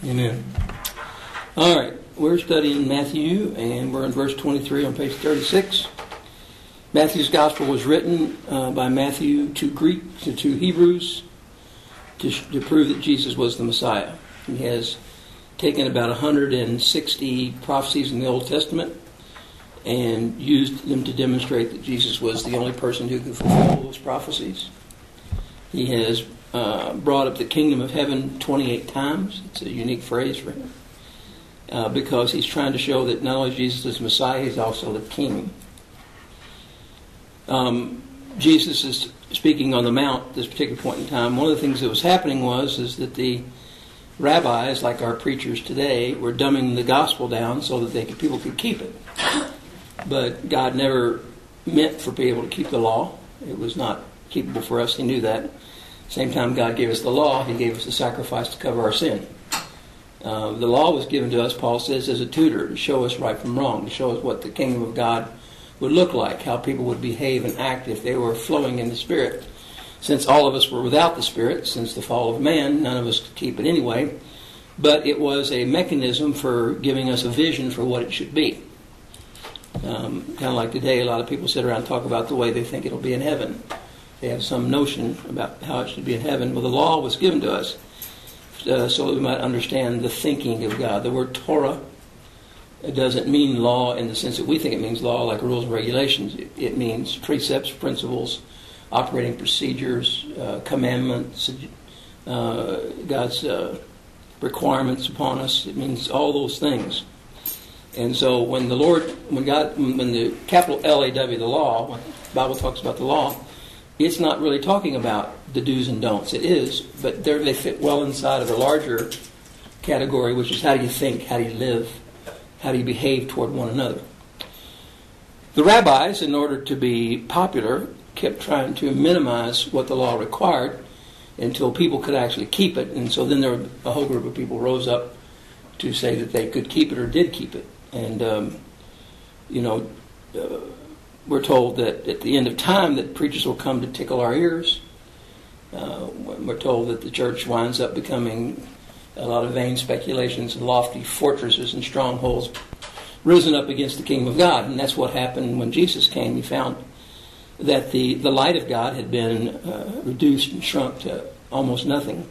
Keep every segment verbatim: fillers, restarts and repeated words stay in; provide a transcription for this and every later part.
Amen. All right, we're studying Matthew, and we're in verse twenty-three on page thirty-six. Matthew's gospel was written uh, by Matthew to Greek to, to Hebrews to, to prove that Jesus was the Messiah. He has taken about one hundred sixty prophecies in the Old Testament and used them to demonstrate that Jesus was the only person who could fulfill those prophecies. He has uh, brought up the kingdom of heaven twenty-eight times. It's a unique phrase for him uh, because he's trying to show that not only Jesus is Messiah, he's also the King. Um, Jesus is speaking on the Mount at this particular point in time. One of the things that was happening was is that the rabbis, like our preachers today, were dumbing the gospel down so that they could, people could keep it. But God never meant for people to keep the law. It was not keepable for us. He knew that. Same time God gave us the law, He gave us the sacrifice to cover our sin. Uh, the law was given to us, Paul says, as a tutor to show us right from wrong, to show us what the kingdom of God would look like, how people would behave and act if they were flowing in the Spirit. Since all of us were without the Spirit, since the fall of man, none of us could keep it anyway. But it was a mechanism for giving us a vision for what it should be. Um, kind of like today, a lot of people sit around and talk about the way they think it'll be in heaven. They have some notion about how it should be in heaven. Well, the law was given to us uh, so that we might understand the thinking of God. The word Torah, it doesn't mean law in the sense that we think it means law, like rules and regulations. It, it means precepts, principles, operating procedures, uh, commandments, uh, God's uh, requirements upon us. It means all those things. And so when the Lord, when God, when the capital L A W, the law, when the Bible talks about the law, it's not really talking about the do's and don'ts. It is, but they fit well inside of a larger category, which is how do you think, how do you live, how do you behave toward one another. The rabbis, in order to be popular, kept trying to minimize what the law required until people could actually keep it. And so then there were a whole group of people rose up to say that they could keep it or did keep it. And, um, you know, uh, we're told that at the end of time that preachers will come to tickle our ears. Uh, we're told that the church winds up becoming a lot of vain speculations and lofty fortresses and strongholds risen up against the kingdom of God. And that's what happened when Jesus came. He found that the, the light of God had been uh, reduced and shrunk to almost nothing.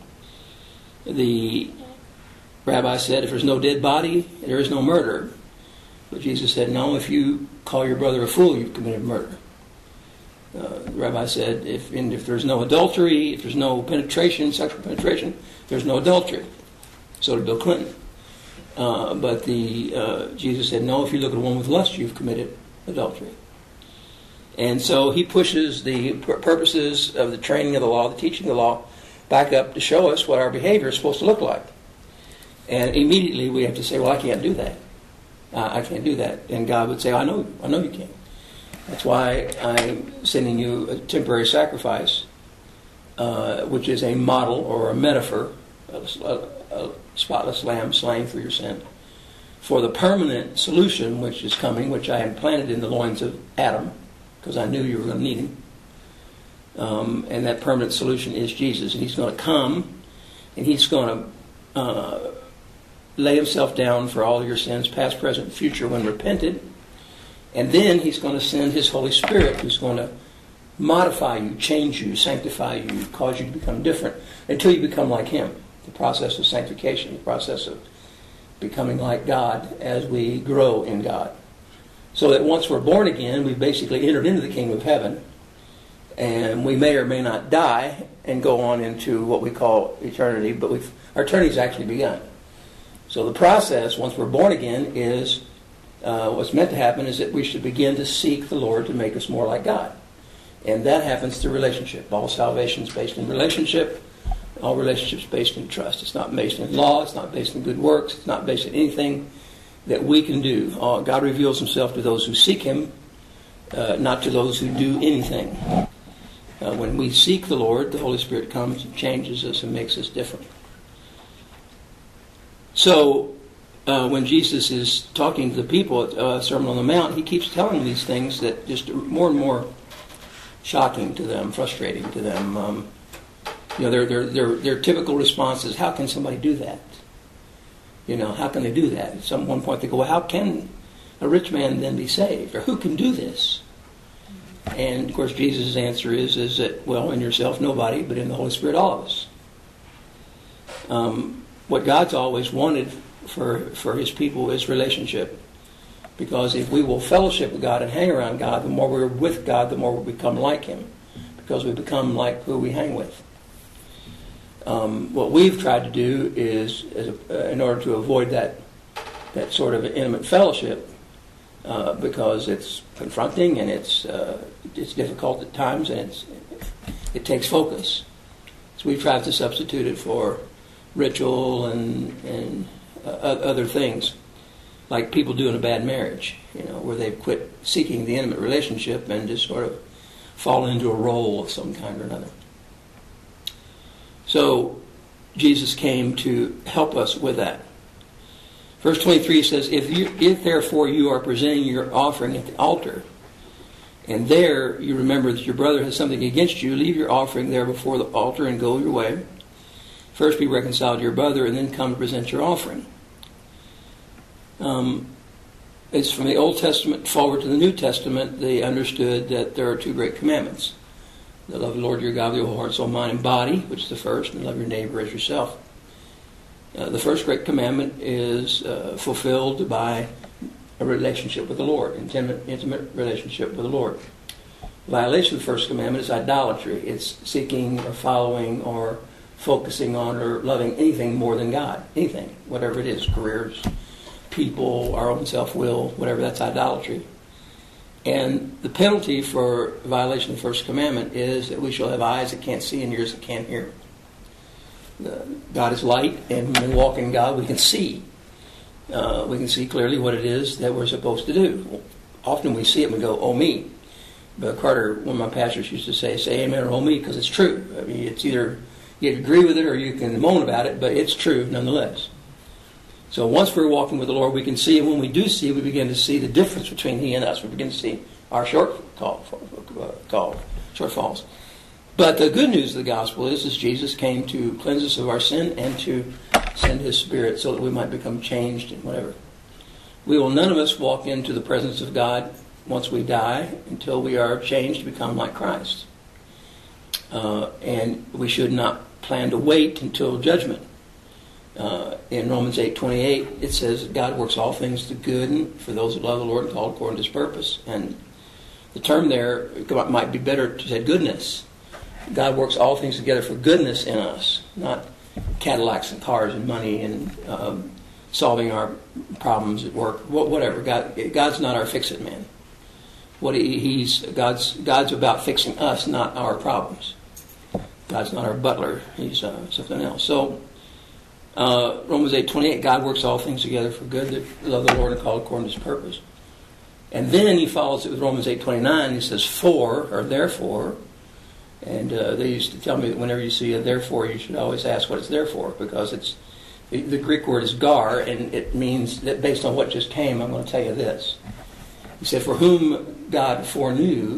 The rabbi said, if there's no dead body, there is no murder. But Jesus said, no, if you call your brother a fool, you've committed murder. Uh, the rabbi said, if, and if there's no adultery, if there's no penetration, sexual penetration, there's no adultery. So did Bill Clinton. Uh, but the uh, Jesus said, no, if you look at a woman with lust, you've committed adultery. And so he pushes the purposes of the training of the law, the teaching of the law, back up to show us what our behavior is supposed to look like. And immediately we have to say, well, I can't do that. Uh, I can't do that. And God would say, I know, I know you can. That's why I'm sending you a temporary sacrifice, uh, which is a model or a metaphor, a, a, a spotless lamb slain for your sin, for the permanent solution which is coming, which I implanted in the loins of Adam, because I knew you were going to need him. Um, and that permanent solution is Jesus. And he's going to come, and he's going to uh, lay himself down for all your sins, past, present, future, when repented. And then he's going to send his Holy Spirit, who's going to modify you, change you, sanctify you, cause you to become different, until you become like him. The process of sanctification, the process of becoming like God as we grow in God. So that once we're born again, we've basically entered into the kingdom of heaven, and we may or may not die and go on into what we call eternity, but we've, our eternity's actually begun. So the process, once we're born again, is uh, what's meant to happen is that we should begin to seek the Lord to make us more like God. And that happens through relationship. All salvation is based in relationship. All relationships based in trust. It's not based in law. It's not based in good works. It's not based in anything that we can do. Uh, God reveals himself to those who seek him, uh, not to those who do anything. Uh, when we seek the Lord, the Holy Spirit comes and changes us and makes us different. So, uh, when Jesus is talking to the people at uh, Sermon on the Mount, he keeps telling them these things that just more and more shocking to them, frustrating to them. Um, you know, their, their, their, their typical response is, how can somebody do that? You know, how can they do that? At some one point they go, well, how can a rich man then be saved? Or who can do this? And, of course, Jesus' answer is, is that, well, in yourself, nobody, but in the Holy Spirit, all of us. Um, what God's always wanted for, for his people is relationship. Because if we will fellowship with God and hang around God, the more we're with God, the more we become like him. Because we become like who we hang with. Um, what we've tried to do is, is uh, in order to avoid that that sort of intimate fellowship, uh, because it's confronting and it's uh, it's difficult at times and it's it takes focus. So we've tried to substitute it for ritual and and uh, other things, like people do in a bad marriage, you know, where they've quit seeking the intimate relationship and just sort of fall into a role of some kind or another. So Jesus came to help us with that. Verse twenty-three says, if, you, if therefore you are presenting your offering at the altar, and there you remember that your brother has something against you, leave your offering there before the altar and go your way. First be reconciled to your brother, and then come to present your offering. Um, it's from the Old Testament forward to the New Testament, they understood that there are two great commandments. The love of the Lord your God with your whole heart, soul, mind, and body, which is the first, and love your neighbor as yourself. Uh, the first great commandment is uh, fulfilled by a relationship with the Lord, intimate, intimate relationship with the Lord. The violation of the first commandment is idolatry. It's seeking or following or focusing on or loving anything more than God. Anything, whatever it is, careers, people, our own self-will, whatever, that's idolatry. And the penalty for violation of the first commandment is that we shall have eyes that can't see and ears that can't hear. The, God is light, and when we walk in God, we can see. Uh, we can see clearly what it is that we're supposed to do. Often we see it and we go, oh me. But Carter, one of my pastors, used to say, say amen or oh me, because it's true. I mean, it's either you can agree with it or you can moan about it, but it's true nonetheless. So once we're walking with the Lord, we can see, and when we do see, we begin to see the difference between He and us. We begin to see our short call, call, shortfalls. But the good news of the gospel is, is Jesus came to cleanse us of our sin and to send His Spirit so that we might become changed and whatever. We will none of us walk into the presence of God once we die until we are changed to become like Christ. Uh, and we should not plan to wait until judgment. Uh, in Romans eight twenty-eight, it says God works all things to good and for those who love the Lord and called according to His purpose. And the term there might be better to say goodness. God works all things together for goodness in us, not Cadillacs and cars and money and um, solving our problems at work, whatever. God, God's not our fix-it man. What he, he's God's God's about fixing us, not our problems. God's not our butler. He's uh, something else. So. Uh, Romans eight twenty-eight, God works all things together for good that love the Lord and call according to His purpose. And then he follows it with Romans eight twenty-nine. He says, for, or therefore. And uh, they used to tell me that whenever you see a therefore, you should always ask what it's there for, because it's the, the Greek word is gar, and it means that based on what just came, I'm going to tell you this. He said, for whom God foreknew,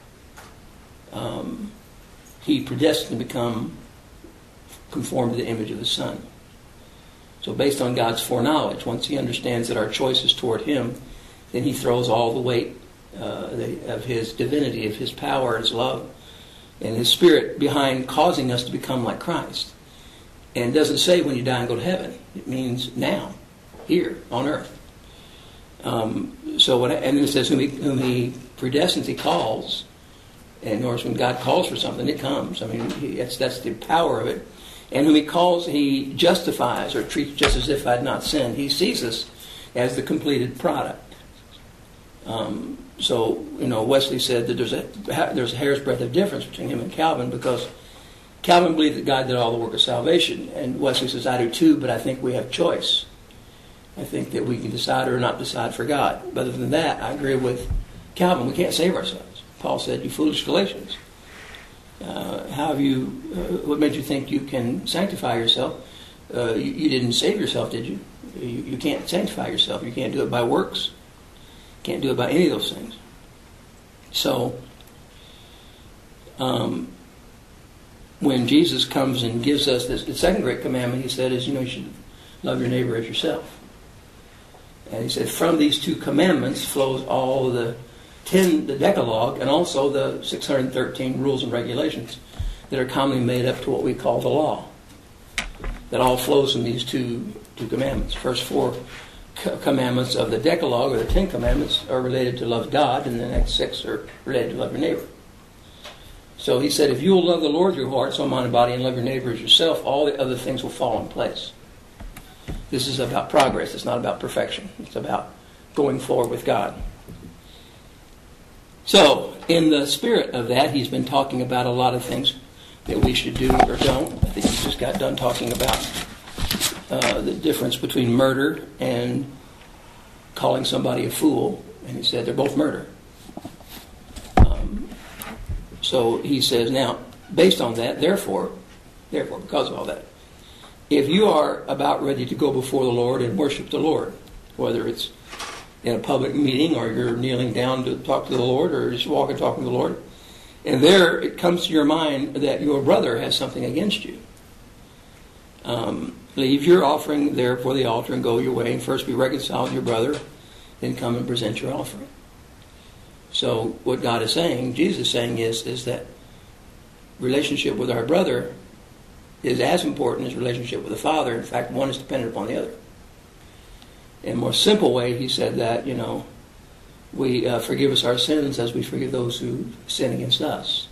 um, He predestined to become conformed to the image of His Son. So based on God's foreknowledge, once He understands that our choice is toward Him, then He throws all the weight uh, of His divinity, of His power, His love, and His Spirit behind causing us to become like Christ. And it doesn't say when you die and go to heaven. It means now, here, on earth. Um, so when, and then it says whom he, whom he predestines, He calls. And of course, when God calls for something, it comes. I mean, he, that's, that's the power of it. And whom He calls, He justifies or treats just as if I had not sinned. He sees us as the completed product. Um, so, you know, Wesley said that there's a there's a hair's breadth of difference between him and Calvin, because Calvin believed that God did all the work of salvation. And Wesley says, I do too, but I think we have choice. I think that we can decide or not decide for God. But other than that, I agree with Calvin. We can't save ourselves. Paul said, you foolish Galatians. Uh, how have you, uh, what made you think you can sanctify yourself? Uh, you, you didn't save yourself, did you? you? You can't sanctify yourself. You can't do it by works. You can't do it by any of those things. So, um, when Jesus comes and gives us this, the second great commandment, He said, is, you know, you should love your neighbor as yourself. And he said, from these two commandments flows all the ten, the Decalogue, and also the six hundred thirteen rules and regulations that are commonly made up to what we call the law. That all flows from these two two commandments. First four co- commandments of the Decalogue, or the Ten Commandments, are related to love God, and the next six are related to love your neighbor. So he said, if you will love the Lord your heart, soul, mind, and body, and love your neighbor as yourself, all the other things will fall in place. This is about progress. It's not about perfection. It's about going forward with God. So, in the spirit of that, he's been talking about a lot of things that we should do or don't. I think he just got done talking about uh, the difference between murder and calling somebody a fool. And he said they're both murder. Um, so he says, now, based on that, therefore, therefore, because of all that, if you are about ready to go before the Lord and worship the Lord, whether it's in a public meeting or you're kneeling down to talk to the Lord or just walking talking to the Lord, and there it comes to your mind that your brother has something against you, um, leave your offering there before the altar and go your way, and first be reconciled with your brother, then come and present your offering. So what God is saying, Jesus is saying is, is that relationship with our brother is as important as relationship with the Father. In fact, one is dependent upon the other. In a more simple way, he said that, you know, we uh, forgive us our sins as we forgive those who sin against us.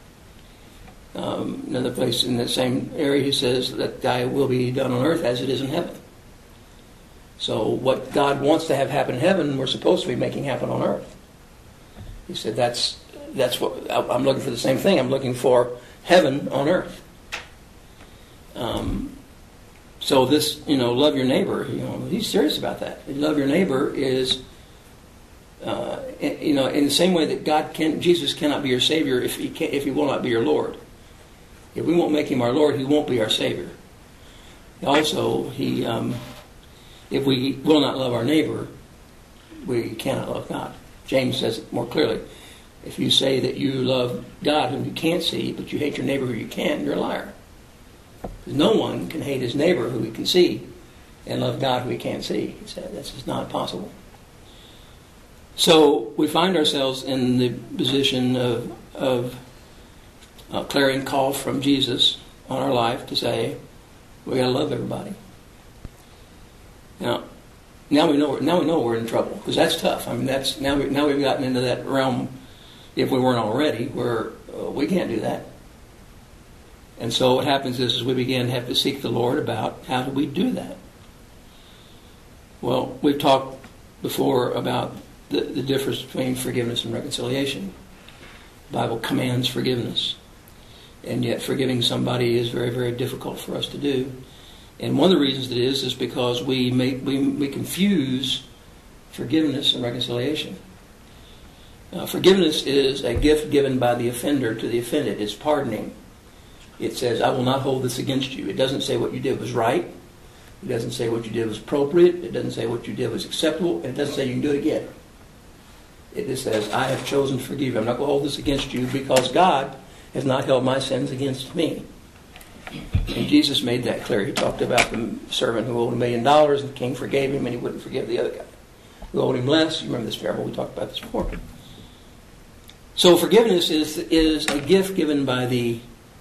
Um, another place in the same area, he says that thy will be done on earth as it is in heaven. So what God wants to have happen in heaven, we're supposed to be making happen on earth. He said that's that's what I'm looking for. The same thing. I'm looking for heaven on earth. Um, so this, you know, love your neighbor, you know, he's serious about that. Love your neighbor is, uh, you know, in the same way that God can, Jesus cannot be your Savior if he can, if he will not be your Lord. If we won't make him our Lord, he won't be our Savior. Also, he, um, if we will not love our neighbor, we cannot love God. James says it more clearly. If you say that you love God whom you can't see, but you hate your neighbor who you can, you're a liar. No one can hate his neighbor who he can see and love God who he can't see. He said this is not possible. So we find ourselves in the position of, of a clarion call from Jesus on our life to say, we got to love everybody. Now, now we know now we know we're in trouble, because that's tough. I mean, that's now we now we've gotten into that realm, if we weren't already, where uh, we can't do that. And so what happens is, is we begin to have to seek the Lord about how do we do that. Well, we've talked before about the, the difference between forgiveness and reconciliation. The Bible commands forgiveness. And yet forgiving somebody is very, very difficult for us to do. And one of the reasons it is is because we make we, we confuse forgiveness and reconciliation. Uh, forgiveness is a gift given by the offender to the offended. It's pardoning. It says, I will not hold this against you. It doesn't say what you did was right. It doesn't say what you did was appropriate. It doesn't say what you did was acceptable. And it doesn't say you can do it again. It just says, I have chosen to forgive you. I'm not going to hold this against you because God has not held my sins against me. And Jesus made that clear. He talked about the servant who owed a million dollars, and the king forgave him, and he wouldn't forgive the other guy who owed him less. You remember this parable? We talked about this before. So forgiveness is is a gift given by the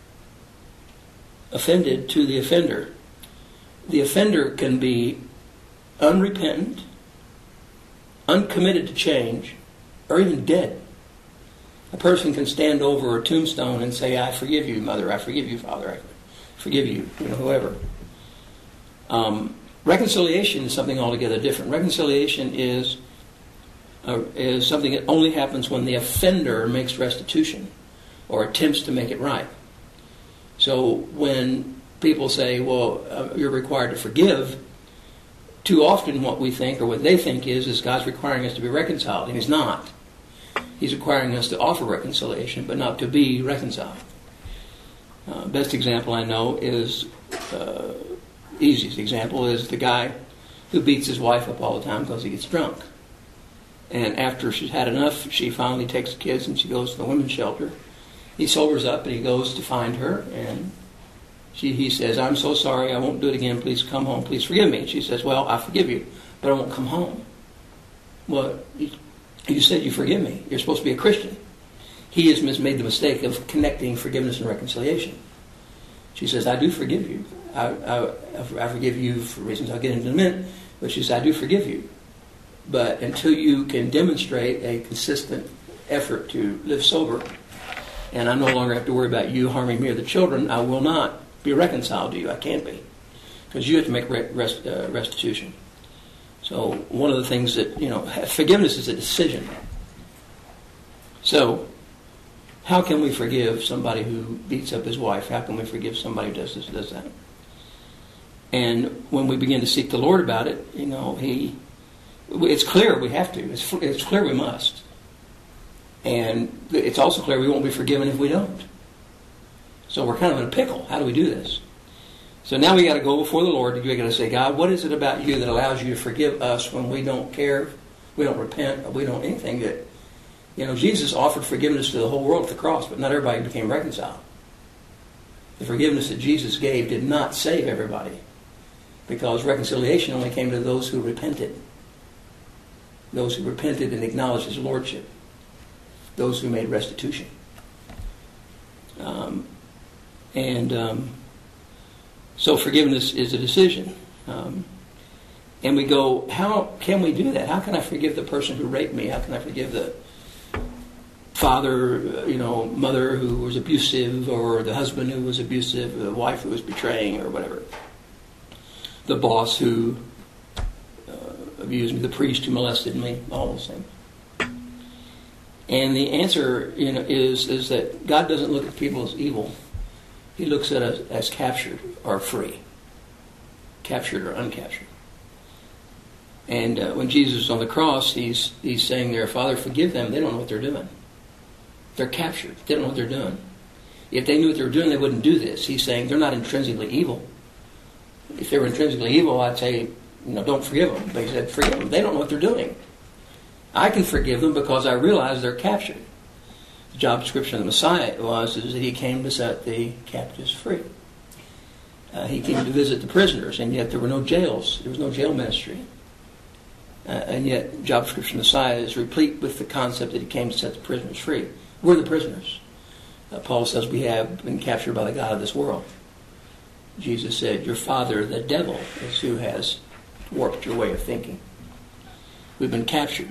offended to the offender. The offender can be unrepentant, uncommitted to change, or even dead. A person can stand over a tombstone and say, I forgive you, mother, I forgive you, father, I forgive you, you know, whoever. Um, reconciliation is something altogether different. Reconciliation is uh, is something that only happens when the offender makes restitution or attempts to make it right. So when people say, well, uh, you're required to forgive, too often what we think, or what they think is, is God's requiring us to be reconciled, and He's not. He's requiring us to offer reconciliation, but not to be reconciled. Uh, best example I know is, uh, easiest example is the guy who beats his wife up all the time because he gets drunk. And after she's had enough, she finally takes the kids and she goes to the women's shelter. He sobers up and he goes to find her, and She, he says, I'm so sorry, I won't do it again, please come home, please forgive me. And she says, well, I forgive you, but I won't come home. Well, you, you said you forgive me. You're supposed to be a Christian. He has made the mistake of connecting forgiveness and reconciliation. She says, I do forgive you. I, I, I forgive you for reasons I'll get into in a minute, but she says, I do forgive you. But until you can demonstrate a consistent effort to live sober, and I no longer have to worry about you harming me or the children, I will not be reconciled to you. I can't be. Because you have to make rest, uh, restitution. So one of the things that, you know, forgiveness is a decision. So how can we forgive somebody who beats up his wife? How can we forgive somebody who does this, does that? And when we begin to seek the Lord about it, you know, he, it's clear we have to. It's, it's clear we must. And it's also clear we won't be forgiven if we don't. So we're kind of in a pickle. How do we do this? So now we got to go before the Lord. We got to say, God, what is it about you that allows you to forgive us when we don't care, we don't repent, we don't anything that, you know, Jesus offered forgiveness to the whole world at the cross, but not everybody became reconciled. The forgiveness that Jesus gave did not save everybody, because reconciliation only came to those who repented. Those who repented and acknowledged His Lordship. Those who made restitution. Um, and um, so forgiveness is a decision. Um, and we go, how can we do that? How can I forgive the person who raped me? How can I forgive the father, you know, mother who was abusive, or the husband who was abusive, the wife who was betraying, or whatever? The boss who uh, abused me, the priest who molested me, all those things. And the answer, you know, is is that God doesn't look at people as evil. He looks at us as captured or free. Captured or uncaptured. And uh, when Jesus is on the cross, he's he's saying there, Father, forgive them. They don't know what they're doing. They're captured. They don't know what they're doing. If they knew what they were doing, they wouldn't do this. He's saying they're not intrinsically evil. If they were intrinsically evil, I'd say, you know, don't forgive them. But he said, forgive them. They don't know what they're doing. I can forgive them because I realize they're captured. The job description of the Messiah was is that he came to set the captives free. Uh, he came to visit the prisoners, and yet there were no jails. There was no jail ministry. Uh, and yet, the job description of the Messiah is replete with the concept that he came to set the prisoners free. We're the prisoners. Uh, Paul says we have been captured by the God of this world. Jesus said, your father, the devil, is who has warped your way of thinking. We've been captured.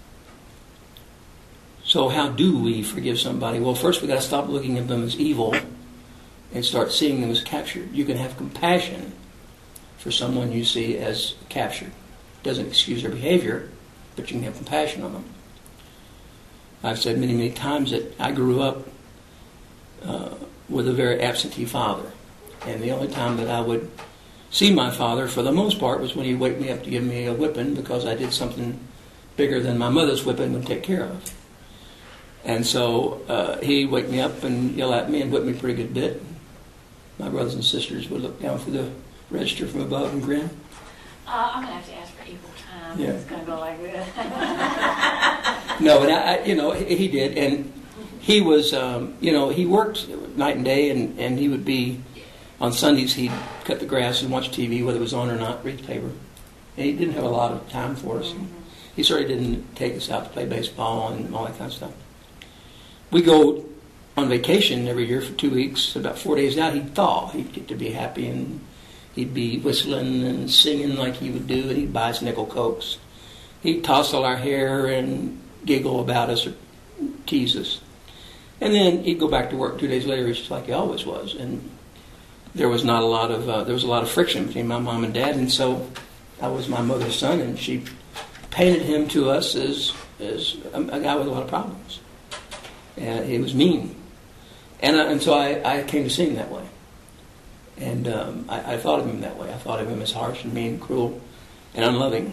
So how do we forgive somebody? Well, first we've got to stop looking at them as evil and start seeing them as captured. You can have compassion for someone you see as captured. Doesn't excuse their behavior, but you can have compassion on them. I've said many, many times that I grew up uh, with a very absentee father. And the only time that I would see my father, for the most part, was when he'd wake me up to give me a whipping because I did something bigger than my mother's whipping would take care of. And so uh, he'd wake me up and yell at me and whip me a pretty good bit. My brothers and sisters would look down through the register from above and grin. Uh, I'm going to have to ask for equal time. Yeah. It's going to go like this. No, but I, I, you know, he, he did. And he was, um, you know, he worked night and day, and, and he would be, on Sundays, he'd cut the grass and watch T V, whether it was on or not, read the paper. And he didn't have a lot of time for us. Mm-hmm. He certainly didn't take us out to play baseball and all that kind of stuff. We go on vacation every year for two weeks. About four days out, he'd thaw. He'd get to be happy, and he'd be whistling and singing like he would do, and he'd buy us nickel cokes. He'd tousle our hair and giggle about us or tease us. And then he'd go back to work two days later, just like he always was. And there was not a lot of uh, there was a lot of friction between my mom and dad, and so I was my mother's son, and she painted him to us as as a, a guy with a lot of problems. And he was mean, and uh, and so I, I came to see him that way, and um, I, I thought of him that way. I thought of him as harsh and mean, cruel, and unloving.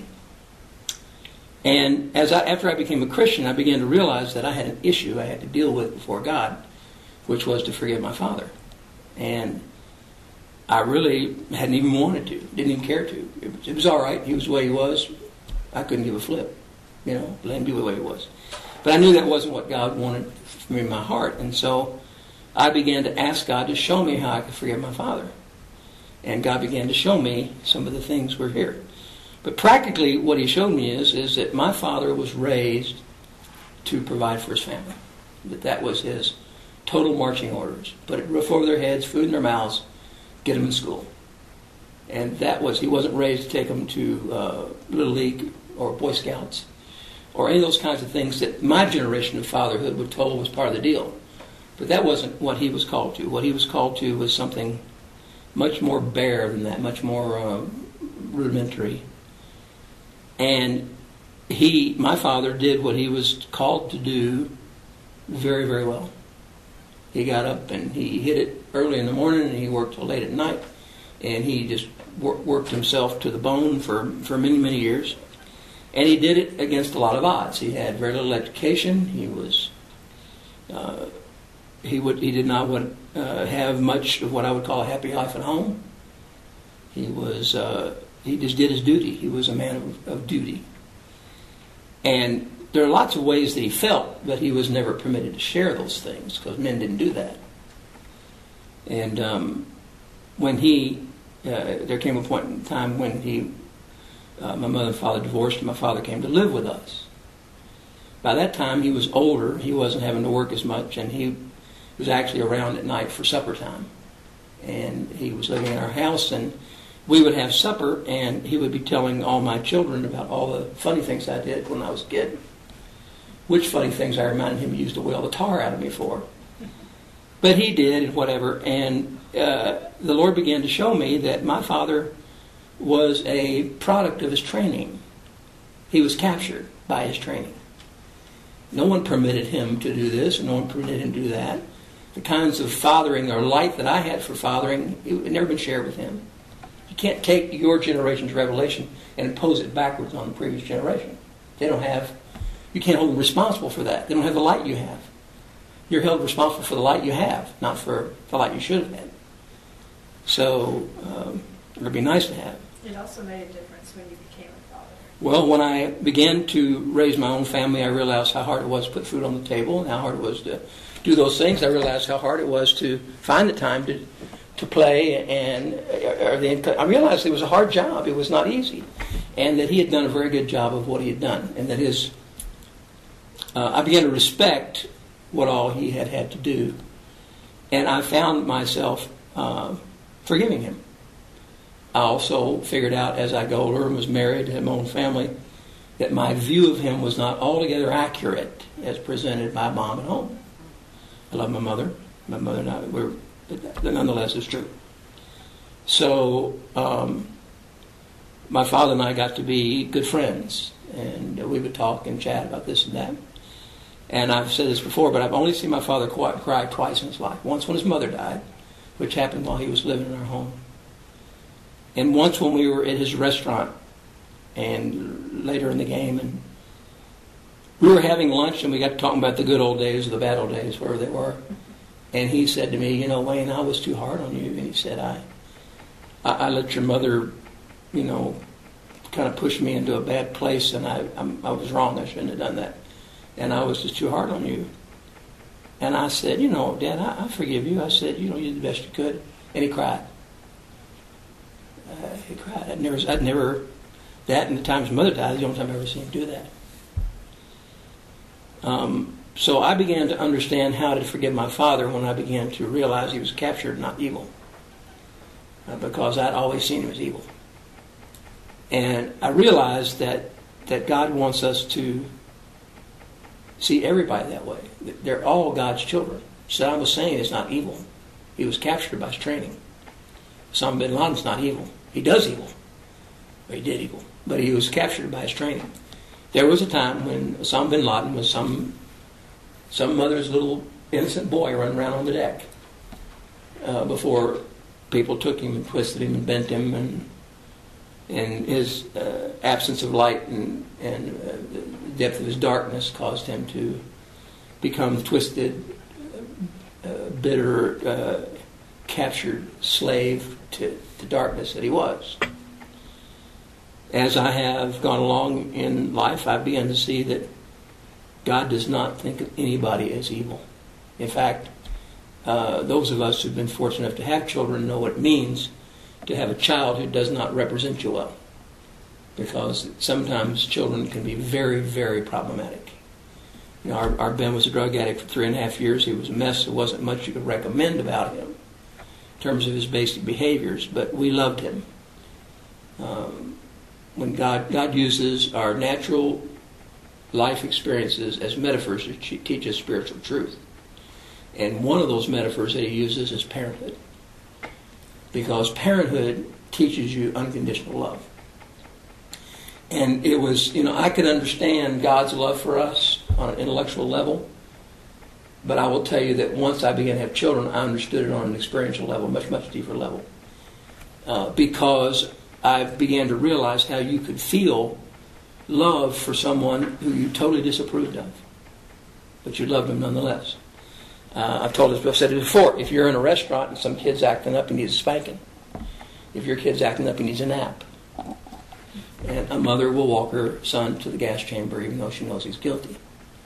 And as I, after I became a Christian, I began to realize that I had an issue I had to deal with before God, which was to forgive my father, and I really hadn't even wanted to, didn't even care to. It was, it was all right. He was the way he was. I couldn't give a flip, you know, let him be the way he was. But I knew that wasn't what God wanted for me in my heart. And so I began to ask God to show me how I could forgive my father. And God began to show me some of the things were here. But practically what he showed me is, is that my father was raised to provide for his family. That that was his total marching orders. Put a roof over their heads, food in their mouths, get them in school. And that was, he wasn't raised to take them to uh, Little League or Boy Scouts or any of those kinds of things that my generation of fatherhood would told was part of the deal. But that wasn't what he was called to. What he was called to was something much more bare than that, much more uh, rudimentary. And he, my father, did what he was called to do very, very well. He got up and he hit it early in the morning and he worked till late at night. And he just wor- worked himself to the bone for, for many, many years. And he did it against a lot of odds. He had very little education. He was, uh, he would, he did not want, uh, have much of what I would call a happy life at home. He was, uh, he just did his duty. He was a man of, of duty. And there are lots of ways that he felt, but he was never permitted to share those things because men didn't do that. And um, when he, uh, there came a point in time when he, uh, my mother and father divorced, and my father came to live with us. By that time, he was older. He wasn't having to work as much, and he was actually around at night for supper time. And he was living in our house, and we would have supper, and he would be telling all my children about all the funny things I did when I was a kid. Which funny things I reminded him he used to whale the tar out of me for. But he did, and whatever. And uh, the Lord began to show me that my father was a product of his training. He was captured by his training. No one permitted him to do this, and no one permitted him to do that. The kinds of fathering or light that I had for fathering, it had never been shared with him. You can't take your generation's revelation and impose it backwards on the previous generation. They don't have, you can't hold them responsible for that. They don't have the light you have. You're held responsible for the light you have, not for the light you should have had. So um, it would be nice to have. It also made a difference when you became a father. Well, when I began to raise my own family, I realized how hard it was to put food on the table and how hard it was to do those things. I realized how hard it was to find the time to to play, and or the, I realized it was a hard job. It was not easy, and that he had done a very good job of what he had done, and that his. Uh, I began to respect what all he had had to do, and I found myself uh, forgiving him. I also figured out as I got older and was married, had my own family, that my view of him was not altogether accurate as presented by mom at home. I love my mother. My mother and I were, but nonetheless, it's true. So um, my father and I got to be good friends, and we would talk and chat about this and that. And I've said this before, but I've only seen my father cry twice in his life. Once when his mother died, which happened while he was living in our home. And once when we were at his restaurant, and later in the game, and we were having lunch, and we got to talking about the good old days or the bad old days, wherever they were. And he said to me, you know, Wayne, I was too hard on you. And he said, I, I, I let your mother, you know, kind of push me into a bad place, and I, I'm, I was wrong. I shouldn't have done that. And I was just too hard on you. And I said, you know, Dad, I, I forgive you. I said, you know, you did the best you could. And he cried. Uh, he cried. I'd never, I'd never, that and the time his mother died, the only time I've ever seen him do that. Um, so I began to understand how to forgive my father when I began to realize he was captured, not evil. Uh, because I'd always seen him as evil. And I realized that, that God wants us to see everybody that way. They're all God's children. Saddam Hussein is not evil. He was captured by his training. Osama bin Laden's not evil. He does evil. Or he did evil. But he was captured by his training. There was a time when Osama bin Laden was some some mother's little innocent boy running around on the deck uh, before people took him and twisted him and bent him, and and his uh, absence of light and, and uh, the depth of his darkness caused him to become the twisted, uh, bitter, uh, captured slave to the darkness that he was. As I have gone along in life, I've begun to see that God does not think of anybody as evil. In fact, uh, those of us who've been fortunate enough to have children know what it means to have a child who does not represent you well. Because sometimes children can be very, very problematic. You know, our, our Ben was a drug addict for three and a half years. He was a mess. There wasn't much you could recommend about him in terms of his basic behaviors, but we loved him. Um, when God, God uses our natural life experiences as metaphors to teach us spiritual truth. And one of those metaphors that he uses is parenthood. Because parenthood teaches you unconditional love. And it was, you know, I could understand God's love for us on an intellectual level, but I will tell you that once I began to have children, I understood it on an experiential level, much, much deeper level. Uh, because I began to realize how you could feel love for someone who you totally disapproved of, but you loved them nonetheless. Uh, I've told this, I've said it before. If you're in a restaurant and some kid's acting up, he needs a spanking. If your kid's acting up, he needs a nap. And a mother will walk her son to the gas chamber even though she knows he's guilty.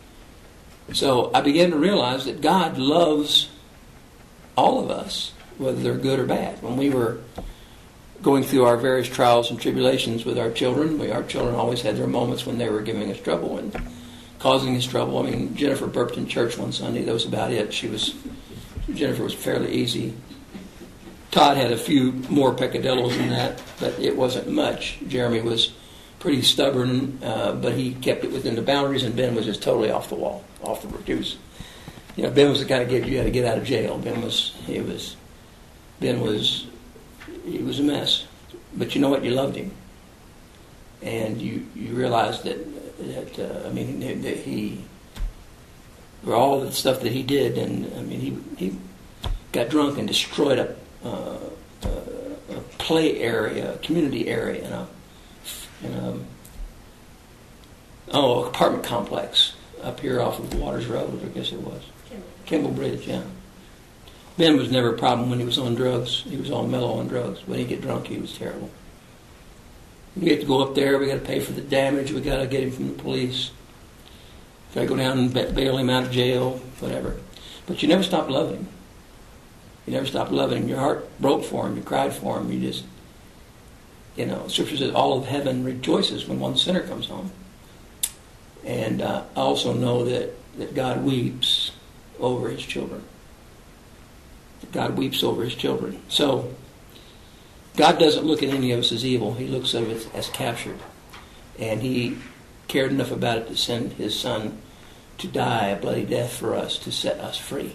So I began to realize that God loves all of us, whether they're good or bad. When we were going through our various trials and tribulations with our children, we, our children always had their moments when they were giving us trouble and causing us trouble. I mean, Jennifer burped in church one Sunday. That was about it. She was Jennifer was fairly easy. Todd had a few more peccadillos than that, but it wasn't much. Jeremy was pretty stubborn, uh, but he kept it within the boundaries, and Ben was just totally off the wall, off the roof. He was, you know, Ben was the kind of kid you had to get out of jail. Ben was, he was, Ben was, he was a mess. But you know what? You loved him, and you you realized that that uh, I mean that he, for all the stuff that he did, and I mean he he got drunk and destroyed a. Uh, uh, a play area, a community area, in a, in a oh apartment complex up here off of Waters Road, I guess it was. Kimball. Kimball Bridge, yeah. Ben was never a problem when he was on drugs. He was all mellow on drugs. When he get drunk, he was terrible. We have to go up there. We got to pay for the damage. We got to get him from the police. Got to go down and bail him out of jail, whatever. But you never stop loving him. You never stopped loving him. Your heart broke for him. You cried for him. You just, you know, Scripture says all of heaven rejoices when one sinner comes home. And uh, I also know that, that God weeps over his children. That God weeps over his children. So, God doesn't look at any of us as evil. He looks at us as captured. And he cared enough about it to send his son to die a bloody death for us, to set us free.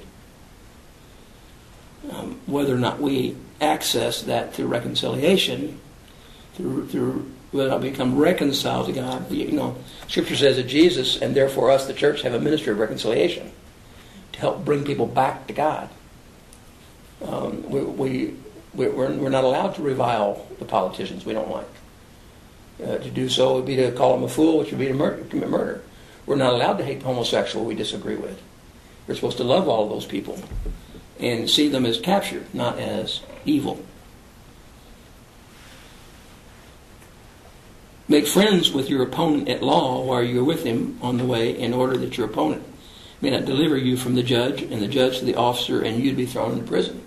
Um, whether or not we access that through reconciliation, through, through whether or not we become reconciled to God. You know, Scripture says that Jesus and therefore us, the church, have a ministry of reconciliation to help bring people back to God. Um, we, we we're, we're not allowed to revile the politicians we don't like. Uh, to do so would be to call them a fool, which would be to murder, commit murder. We're not allowed to hate the homosexual we disagree with. We're supposed to love all of those people and see them as captured, not as evil. Make friends with your opponent at law while you're with him on the way, in order that your opponent may not deliver you from the judge, and the judge to the officer, and you to be thrown into prison.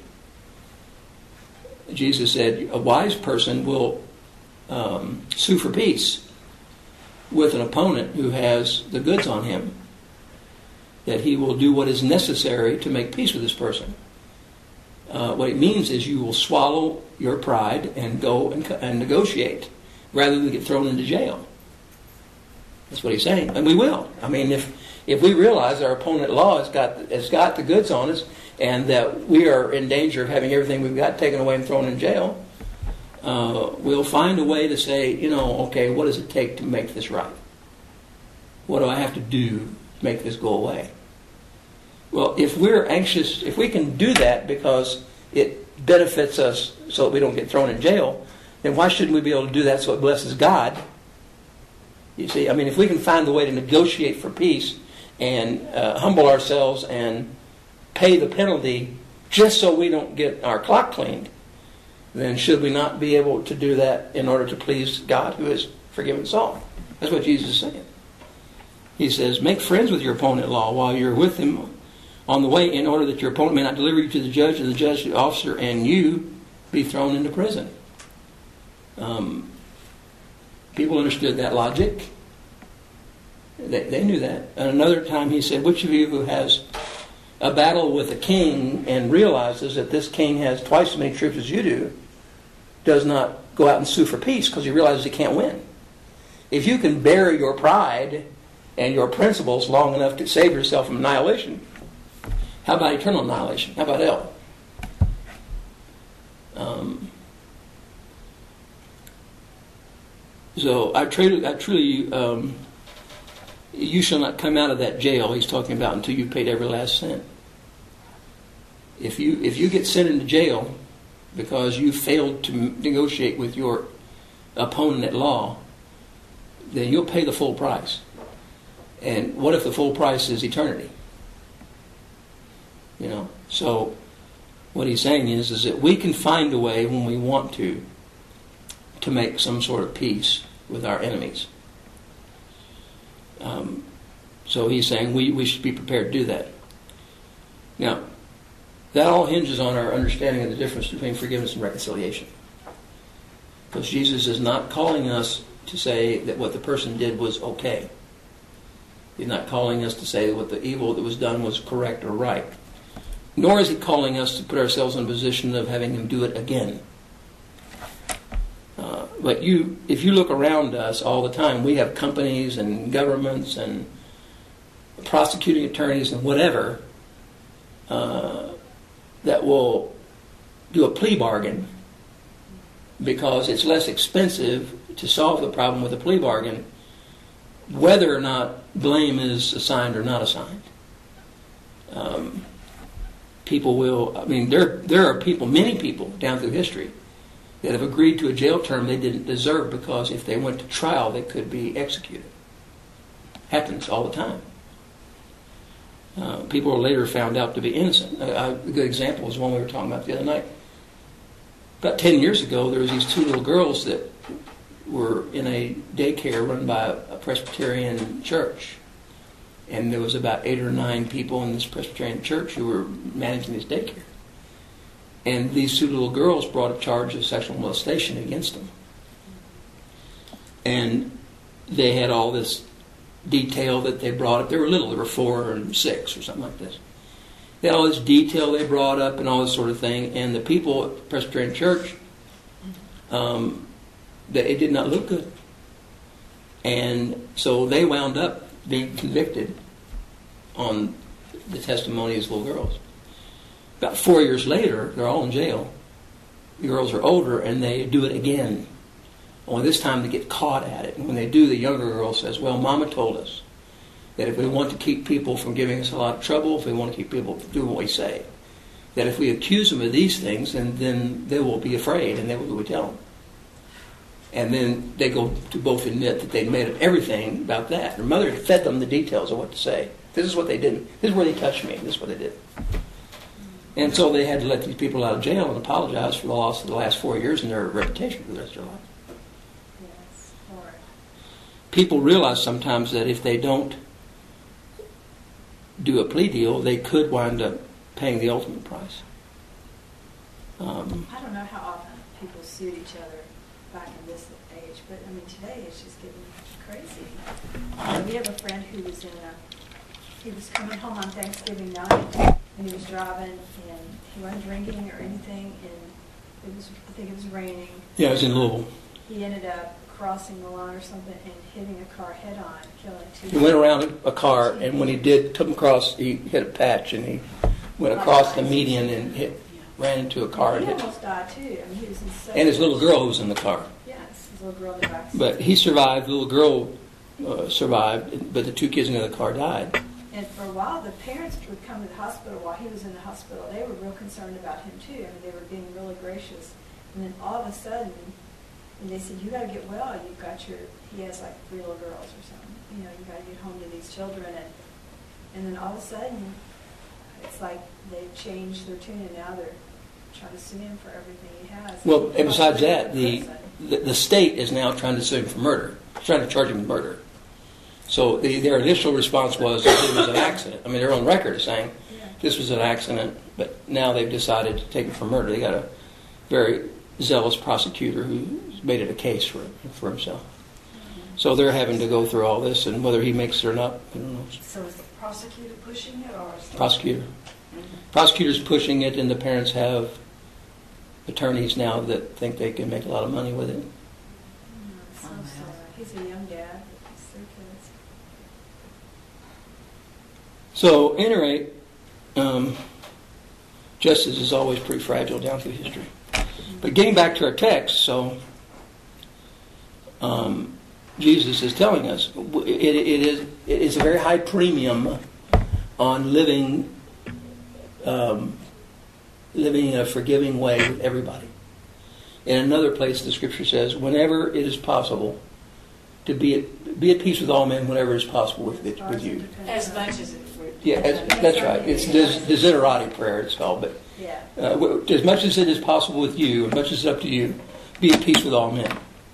Jesus said, a wise person will um, sue for peace with an opponent who has the goods on him, that he will do what is necessary to make peace with this person. Uh, what it means is you will swallow your pride and go and, and negotiate rather than get thrown into jail. That's what he's saying. And we will. I mean, if if we realize our opponent at law has got, has got the goods on us and that we are in danger of having everything we've got taken away and thrown in jail, uh, we'll find a way to say, you know, okay, what does it take to make this right? What do I have to do to make this go away? Well, if we're anxious, if we can do that because it benefits us so that we don't get thrown in jail, then why shouldn't we be able to do that so it blesses God? You see, I mean, if we can find a way to negotiate for peace and uh, humble ourselves and pay the penalty just so we don't get our clock cleaned, then should we not be able to do that in order to please God who has forgiven us all? That's what Jesus is saying. He says, make friends with your opponent at law while you're with him on the way, in order that your opponent may not deliver you to the judge, and the judge to the officer, and you be thrown into prison. Um, people understood that logic. They, they knew that. And another time he said, which of you who has a battle with a king and realizes that this king has twice as many troops as you do, does not go out and sue for peace because he realizes he can't win. If you can bury your pride and your principles long enough to save yourself from annihilation, how about eternal annihilation? How about hell? Um, so I truly, I truly um, you shall not come out of that jail he's talking about until you've paid every last cent. If you if you get sent into jail because you failed to negotiate with your opponent at law, then you'll pay the full price. And what if the full price is eternity? You know, so what he's saying is, is that we can find a way when we want to to make some sort of peace with our enemies. Um, so he's saying we, we should be prepared to do that. Now, that all hinges on our understanding of the difference between forgiveness and reconciliation. Because Jesus is not calling us to say that what the person did was okay. He's not calling us to say what the evil that was done was correct or right. Nor is he calling us to put ourselves in a position of having him do it again. Uh, but you, if you look around us all the time, we have companies and governments and prosecuting attorneys and whatever uh, that will do a plea bargain because it's less expensive to solve the problem with a plea bargain, whether or not blame is assigned or not assigned. Um, people will, I mean, there there are people, many people down through history that have agreed to a jail term they didn't deserve because if they went to trial, they could be executed. Happens all the time. Uh, people are later found out to be innocent. A, a good example is one we were talking about the other night. About ten years ago, there was these two little girls that were in a daycare run by a Presbyterian church. And there was about eight or nine people in this Presbyterian church who were managing this daycare. And these two little girls brought a charge of sexual molestation against them. And they had all this detail that they brought up. They were little. They were four and six or something like this. They had all this detail they brought up and all this sort of thing. And the people at the Presbyterian church, um, that it did not look good. And so they wound up being convicted on the testimony of these little girls. About four years later, they're all in jail. The girls are older, and they do it again. Only this time they get caught at it. And when they do, the younger girl says, well, Mama told us that if we want to keep people from giving us a lot of trouble, if we want to keep people from doing what we say, that if we accuse them of these things, then, then they will be afraid, and they will do what we tell them. And then they go to both admit that they'd made up everything about that. Their mother had fed them the details of what to say. This is what they did. This is where they touched me. This is what they did. And so they had to let these people out of jail and apologize for the loss of the last four years and their reputation for the rest of their life. Yes, Lord. People realize sometimes that if they don't do a plea deal, they could wind up paying the ultimate price. Um, I don't know how often people sued each other back in this age, but I mean today it's just getting crazy. Uh, we have a friend who was in a, he was coming home on Thanksgiving night, and he was driving, and he wasn't drinking or anything, and it was, I think it was raining. yeah, it was in Louisville. He ended up crossing the line or something and hitting a car head on, killing two. He went around a car, and when he did come across, he hit a patch, and he went across the median and hit, ran into a car. And He hit. almost died too. I mean, he was in so And his little girl was in the car. Yes, his little girl in the back seat. But he survived. The little girl uh, survived, but the two kids in the other car died. And for a while, the parents would come to the hospital while he was in the hospital. They were real concerned about him too. I mean, they were being really gracious. And then all of a sudden, and they said, "You got to get well. You've got your." He has like three little girls or something. You know, you got to get home to these children. And and then all of a sudden, it's like they changed their tune, and now they're trying to sue him for everything he has. Well, and besides that, the, the the state is now trying to sue him for murder, trying to charge him with murder. So the, their initial response was that it was an accident. I mean, their own record is saying Yeah. this was an accident, but now they've decided to take him for murder. They got a very zealous prosecutor who's made it a case for for himself. So they're having to go through all this, and whether he makes it or not, I don't know. So is the prosecutor pushing it, or is the Prosecutor. Mhm. Prosecutor's pushing it, and the parents have attorneys now that think they can make a lot of money with it. So sad. He's a young dad. He's three kids. So, at any rate, um, justice is always pretty fragile down through history. But getting back to our text, so um, Jesus is telling us it, it is it is a very high premium on living um, living in a forgiving way with everybody. In another place, the Scripture says, "Whenever it is possible, to be at, be at peace with all men, whenever it is possible with it, with you." As much as it. Yeah, as, that's right. It's des- desiderati prayer. It's called, but Yeah. uh, as much as it is possible with you, as much as it's up to you, be at peace with all men.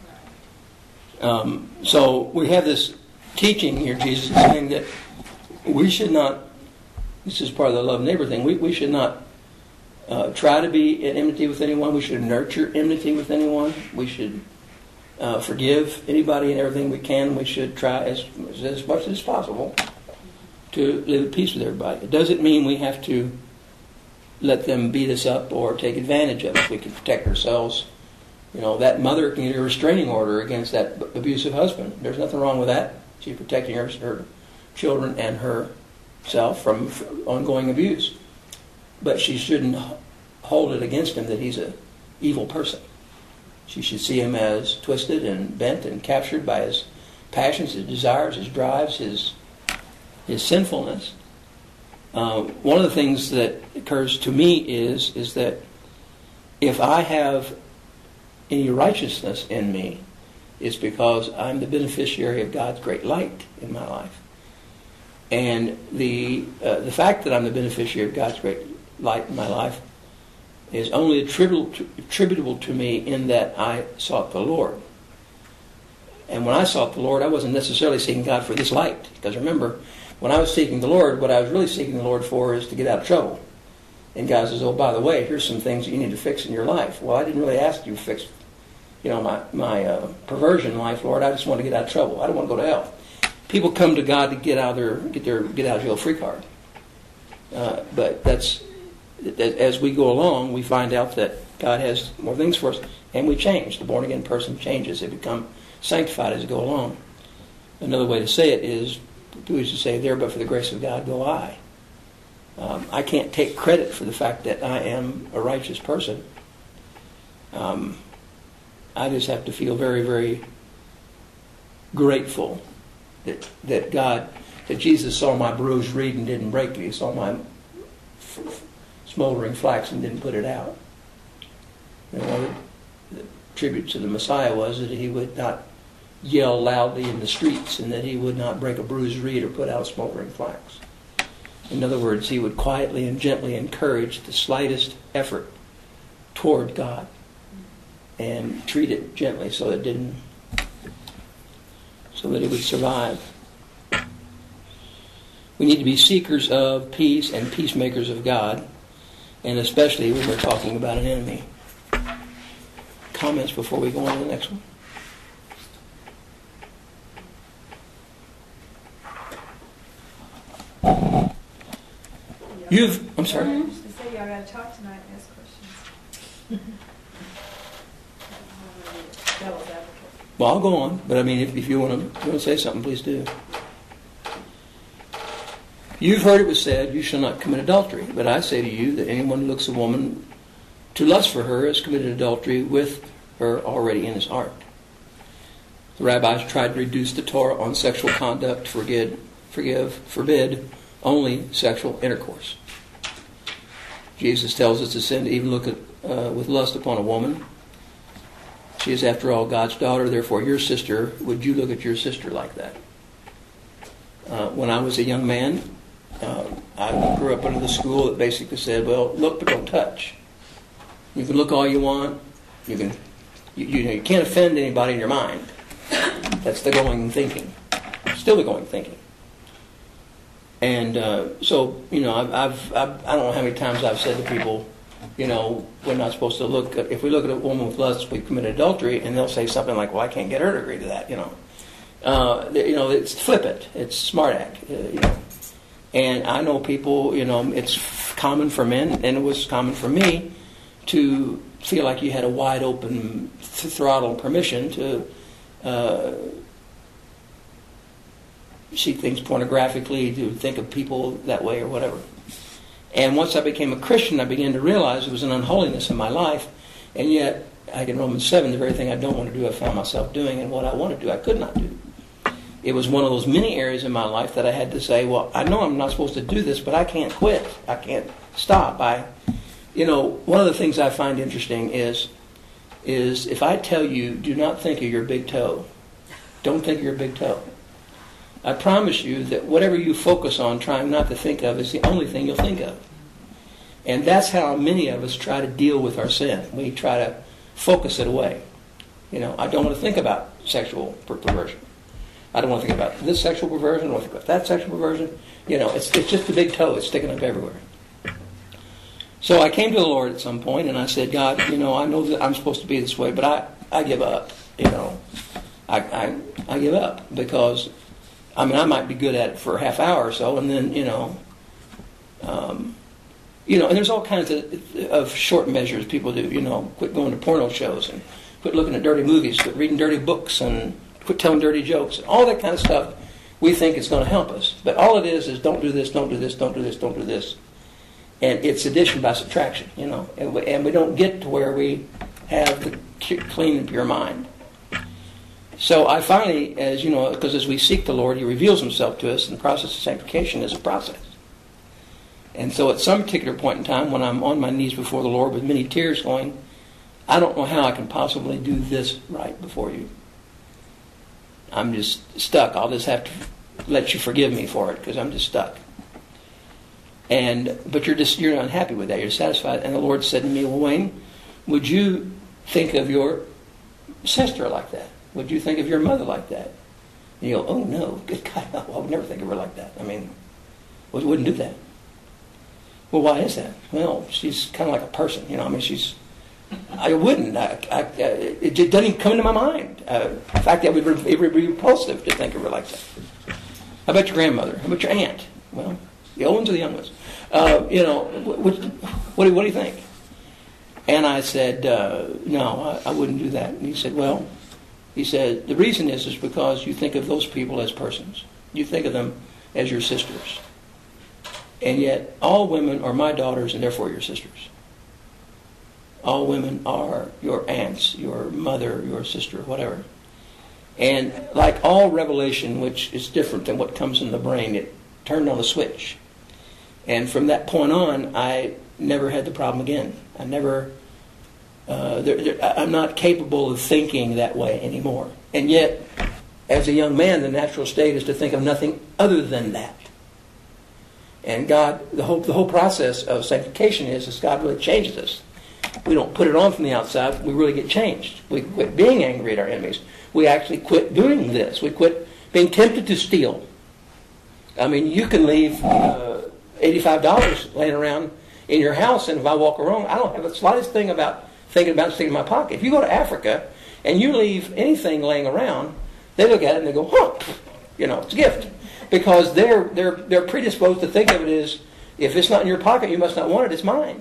Um, so we have this teaching here, Jesus is saying that we should not, this is part of the love neighbor thing, we, we should not uh, try to be at enmity with anyone. We should nurture enmity with anyone. We should uh, forgive anybody and everything we can. We should try as, as much as possible to live at peace with everybody. It doesn't mean we have to let them beat us up or take advantage of us. We can protect ourselves. You know, that mother can get a restraining order against that abusive husband. There's nothing wrong with that. She's protecting her, her children and herself from ongoing abuse. But she shouldn't hold it against him that he's an evil person. She should see him as twisted and bent and captured by his passions, his desires, his drives, his his sinfulness. Uh, one of the things that occurs to me is is that if I have any righteousness in me, it's because I'm the beneficiary of God's great light in my life. And the uh, the fact that I'm the beneficiary of God's great light in my life is only attributable to, attributable to me in that I sought the Lord. And when I sought the Lord, I wasn't necessarily seeking God for this light. Because remember, when I was seeking the Lord, what I was really seeking the Lord for is to get out of trouble. And God says, oh, by the way, here's some things that you need to fix in your life. Well, I didn't really ask you to fix, you know, my, my uh, perversion life, Lord. I just want to get out of trouble. I don't want to go to hell. People come to God to get out of their get their get out of jail free card. Uh, but that's as we go along, we find out that God has more things for us, and we change. The born again person changes; they become sanctified as they go along. Another way to say it is, we used to say, "There, but for the grace of God, go I." Um, I can't take credit for the fact that I am a righteous person. Um, I just have to feel very, very grateful that that God, that Jesus saw my bruised reed and didn't break it. He saw my f- f- smoldering flax and didn't put it out. You know, the, the tribute to the Messiah was that he would not yell loudly in the streets and that he would not break a bruised reed or put out smoldering flax. In other words, he would quietly and gently encourage the slightest effort toward God and treat it gently so it didn't, so that it would survive. We need to be seekers of peace and peacemakers of God, and especially when we're talking about an enemy. Comments before we go on to the next one? You've, I'm sorry. I was going to say, y'all got to talk tonight and ask questions. Devil's advocate. Well, I'll go on, but I mean, if, if you want to, if you want to say something, please do. You've heard it was said, you shall not commit adultery. But I say to you that anyone who looks a woman to lust for her has committed adultery with her already in his heart. The rabbis tried to reduce the Torah on sexual conduct, forgive, forgive, forbid only sexual intercourse. Jesus tells us to sin to even look at, uh, with lust upon a woman. She is, after all, God's daughter. Therefore, your sister, would you look at your sister like that? Uh, when I was a young man, uh, I grew up under the school that basically said, well, look but don't touch. You can look all you want. You can, you, you know, you can't offend anybody in your mind. That's the going thinking. Still the going thinking. And uh, so, you know, I've, I've, I've, I don't know how many times I've said to people, you know, we're not supposed to look at, if we look at a woman with lust, we commit adultery, and they'll say something like, well, I can't get her to agree to that, you know. Uh, you know, it's flippant. It's smart act, uh, you know. And I know people, you know, it's common for men, and it was common for me, to feel like you had a wide open th- throttle permission to uh, see things pornographically, to think of people that way or whatever. And once I became a Christian, I began to realize there was an unholiness in my life, and yet, like in Romans seven, the very thing I don't want to do, I found myself doing, and what I want to do, I could not do. It was one of those many areas in my life that I had to say, well, I know I'm not supposed to do this, but I can't quit. I can't stop. I, you know, one of the things I find interesting is, is if I tell you, do not think of your big toe. Don't think of your big toe. I promise you that whatever you focus on trying not to think of is the only thing you'll think of. And that's how many of us try to deal with our sin. We try to focus it away. You know, I don't want to think about sexual per- perversion. I don't want to think about this sexual perversion. I don't want to think about that sexual perversion. You know, it's it's just a big toe. It's sticking up everywhere. So I came to the Lord at some point and I said, God, you know, I know that I'm supposed to be this way, but I, I give up. You know, I, I I give up because, I mean, I might be good at it for a half hour or so, and then, you know, um, you know, and there's all kinds of, of short measures people do. You know, quit going to porno shows and quit looking at dirty movies, quit reading dirty books, and quit telling dirty jokes, and all that kind of stuff. We think it's going to help us, but all it is is don't do this, don't do this, don't do this, don't do this, and it's addition by subtraction. You know, and we, and we don't get to where we have the clean and pure mind. So I finally, as you know, because as we seek the Lord, He reveals Himself to us, and the process of sanctification is a process. And so at some particular point in time, when I'm on my knees before the Lord with many tears going, I don't know how I can possibly do this right before you. I'm just stuck. I'll just have to let you forgive me for it because I'm just stuck. And but you're just you're unhappy with that. You're satisfied. And the Lord said to me, well, Wayne, would you think of your sister like that? Would you think of your mother like that? And you go, oh no, good God, no, I would never think of her like that. I mean, we wouldn't do that. Well, why is that? Well, she's kind of like a person, you know. I mean, she's. I wouldn't. I, I, it just doesn't even come into my mind. Uh, in fact, that would it would be repulsive to think of her like that. How about your grandmother? How about your aunt? Well, the old ones or the young ones? Uh, you know, what, what, what, do, what do you think? And I said, uh, no, I, I wouldn't do that. And he said, well, he said, the reason is is because you think of those people as persons. You think of them as your sisters. And yet, all women are my daughters and therefore your sisters. All women are your aunts, your mother, your sister, whatever. And like all revelation, which is different than what comes in the brain, it turned on a switch. And from that point on, I never had the problem again. I never, uh, there, there, I'm not capable of thinking that way anymore. And yet, as a young man, the natural state is to think of nothing other than that. And God, the whole the whole process of sanctification is, is God really changes us. We don't put it on from the outside. We really get changed. We quit being angry at our enemies. We actually quit doing this. We quit being tempted to steal. I mean, you can leave uh, eighty-five dollars laying around in your house, and if I walk around, I don't have the slightest thing about thinking about sticking in my pocket. If you go to Africa and you leave anything laying around, they look at it and they go, huh, you know, it's a gift. Because they're they're they're predisposed to think of it as, if it's not in your pocket, you must not want it. It's mine.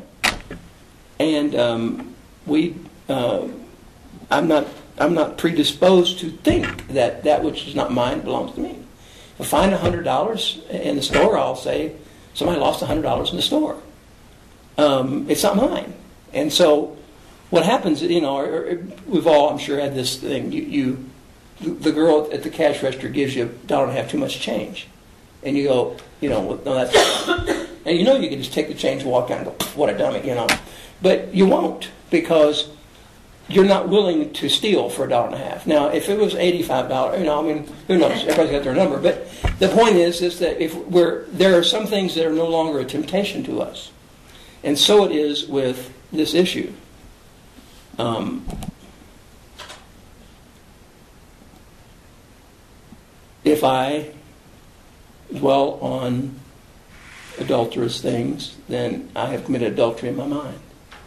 And um, we, uh, I'm not I'm not predisposed to think that that which is not mine belongs to me. If I find a hundred dollars in the store, I'll say somebody lost a hundred dollars in the store. Um, it's not mine. And so, what happens? You know, or, or we've all, I'm sure, had this thing. You. you The girl at the cash register gives you a dollar and a half too much change. And you go, you know, well, no, that's... And you know you can just take the change and walk out and go, what a dummy, you know. But you won't, because you're not willing to steal for a dollar and a half. Now, if it was eighty-five dollars, you know, I mean, who knows? Everybody's got their number. But the point is, is that if we're, there are some things that are no longer a temptation to us. And so it is with this issue. Um... If I dwell on adulterous things, then I have committed adultery in my mind.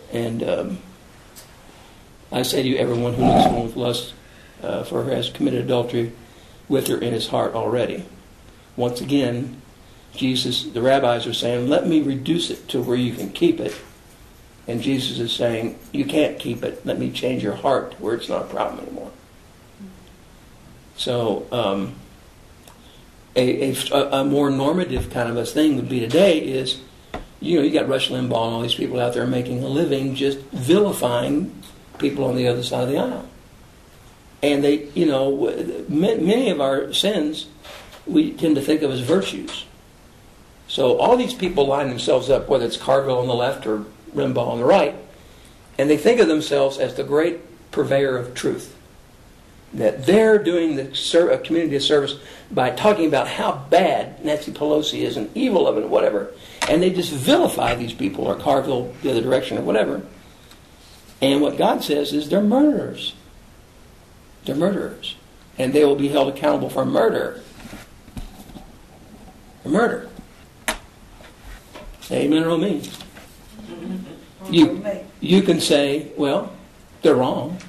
And um, I say to you, everyone who looks on with lust uh, for her has committed adultery with her in his heart already. Once again, Jesus, the rabbis are saying, let me reduce it to where you can keep it. And Jesus is saying, you can't keep it. Let me change your heart where it's not a problem anymore. So um, a, a, a more normative kind of a thing would be today is, you know, you got Rush Limbaugh and all these people out there making a living just vilifying people on the other side of the aisle. And they, you know, many of our sins we tend to think of as virtues. So all these people line themselves up, whether it's Carville on the left or Limbaugh on the right, and they think of themselves as the great purveyor of truth. That they're doing the ser- a community a service by talking about how bad Nancy Pelosi is and evil of it and whatever. And they just vilify these people, or Carville the other direction or whatever. And what God says is they're murderers. They're murderers. And they will be held accountable for murder. For murder. Amen or amen. You, you can say, well, they're wrong.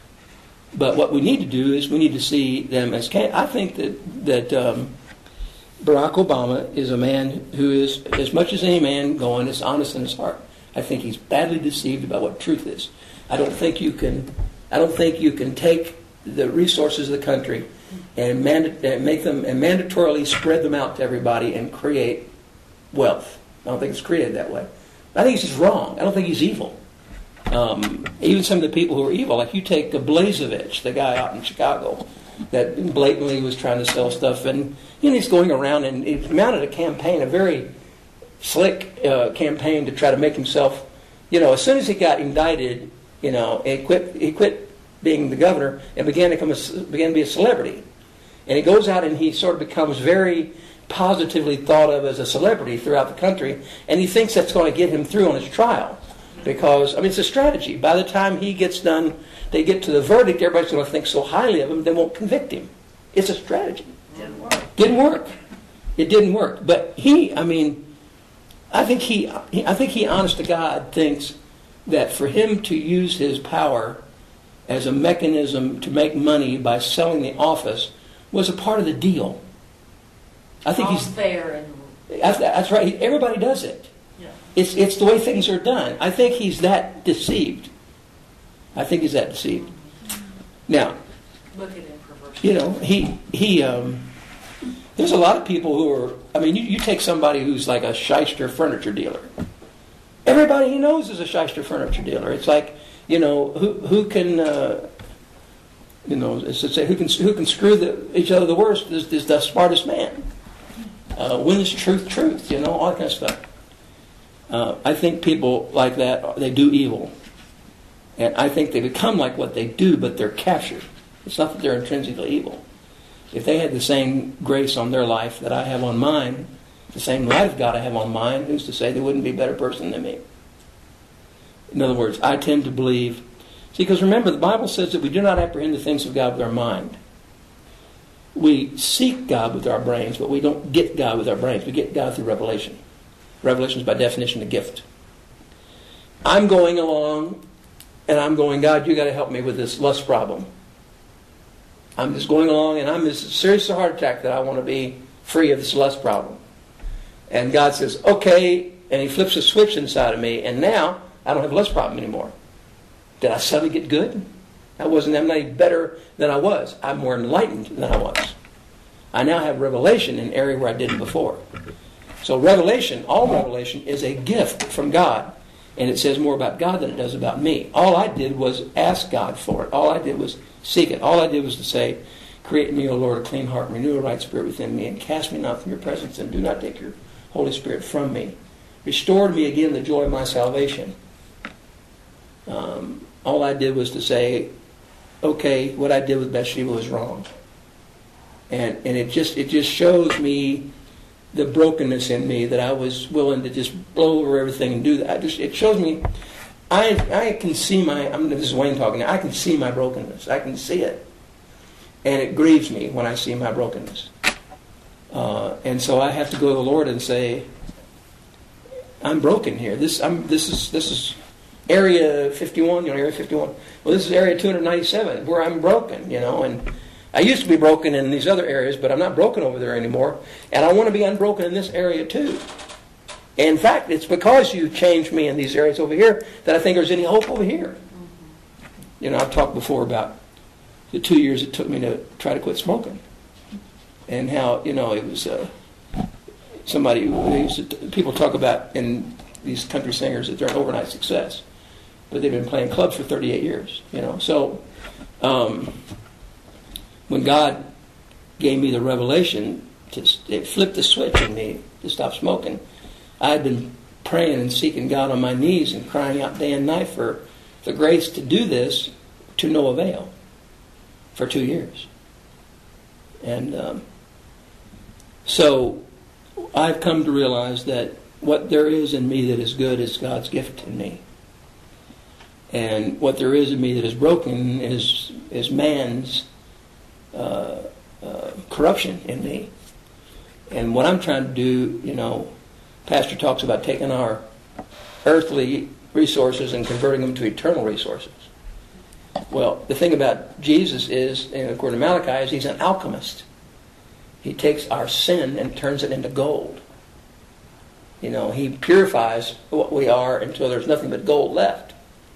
But what we need to do is we need to see them as... Can- I think that, that um, Barack Obama is a man who is, as much as any man going, is honest in his heart. I think he's badly deceived about what truth is. I don't think you can... I don't think you can take the resources of the country and, manda- and make them and mandatorily spread them out to everybody and create wealth. I don't think it's created that way. I think he's just wrong. I don't think he's evil. Um, even some of the people who are evil, like you take Blazevich, the guy out in Chicago that blatantly was trying to sell stuff, and you know, he's going around and he mounted a campaign, a very slick uh, campaign to try to make himself, you know, as soon as he got indicted, you know, he quit, he quit being the governor and began to, come a, began to be a celebrity. And he goes out and he sort of becomes very positively thought of as a celebrity throughout the country, and he thinks that's going to get him through on his trial. Because, I mean, it's a strategy. By the time he gets done, they get to the verdict, everybody's going to think so highly of him, they won't convict him. It's a strategy. Didn't work. Didn't work. It didn't work. But he, I mean, I think he, I think he, honest to God, thinks that for him to use his power as a mechanism to make money by selling the office was a part of the deal. I think All he's fair and that's, that's right. Everybody does it. yeah. It's it's the way things are done. I think he's that deceived. I think he's that deceived. Now, Look at him perverse. you know, he he. Um, there's a lot of people who are. I mean, you, you take somebody who's like a shyster furniture dealer. Everybody he knows is a shyster furniture dealer. It's like, you know, who who can. Uh, you know, it's to say who can who can screw the, each other the worst is, is the smartest man. Uh, when is truth truth? You know, all that kind of stuff. Uh, I think people like that, they do evil. And I think they become like what they do, but they're captured. It's not that they're intrinsically evil. If they had the same grace on their life that I have on mine, the same light of God I have on mine, who's to say they wouldn't be a better person than me? In other words, I tend to believe... See, because remember, the Bible says that we do not apprehend the things of God with our mind. We seek God with our brains, but we don't get God with our brains. We get God through revelation. Revelation is by definition a gift. I'm going along, and I'm going, God, you got to help me with this lust problem. I'm just going along, and I'm as serious as a heart attack that I want to be free of this lust problem. And God says, okay, and He flips a switch inside of me, and now I don't have a lust problem anymore. Did I suddenly get good? I wasn't I'm not any better than I was. I'm more enlightened than I was. I now have revelation in an area where I didn't before. So revelation, all revelation, is a gift from God. And it says more about God than it does about me. All I did was ask God for it. All I did was seek it. All I did was to say, create in me, O Lord, a clean heart, renew a right spirit within me, and cast me not from your presence, and do not take your Holy Spirit from me. Restore to me again the joy of my salvation. Um, all I did was to say, okay, what I did with Bathsheba was wrong. And and it just it just shows me the brokenness in me that I was willing to just blow over everything and do that. I just it shows me I I can see my I'm this is Wayne talking now, I can see my brokenness. I can see it. And it grieves me when I see my brokenness. Uh, and so I have to go to the Lord and say, I'm broken here. This I'm this is this is Area fifty-one, you know, Area fifty-one. Well, this is Area two ninety-seven, where I'm broken, you know, and I used to be broken in these other areas, but I'm not broken over there anymore, and I want to be unbroken in this area too. And in fact, it's because you changed me in these areas over here that I think there's any hope over here. You know, I've talked before about the two years it took me to try to quit smoking, and how, you know, it was uh, somebody who used to, people talk about in these country singers that they're an overnight success, but they've been playing clubs for thirty-eight years. You know, so um, when God gave me the revelation to it flipped the switch in me to stop smoking, I had been praying and seeking God on my knees and crying out day and night for the grace to do this to no avail for two years. And um, so I've come to realize that what there is in me that is good is God's gift in me. And what there is in me that is broken is, is man's uh, uh, corruption in me. And what I'm trying to do, you know, Pastor talks about taking our earthly resources and converting them to eternal resources. Well, the thing about Jesus is, and according to Malachi, is he's an alchemist. He takes our sin and turns it into gold. You know, he purifies what we are until there's nothing but gold left.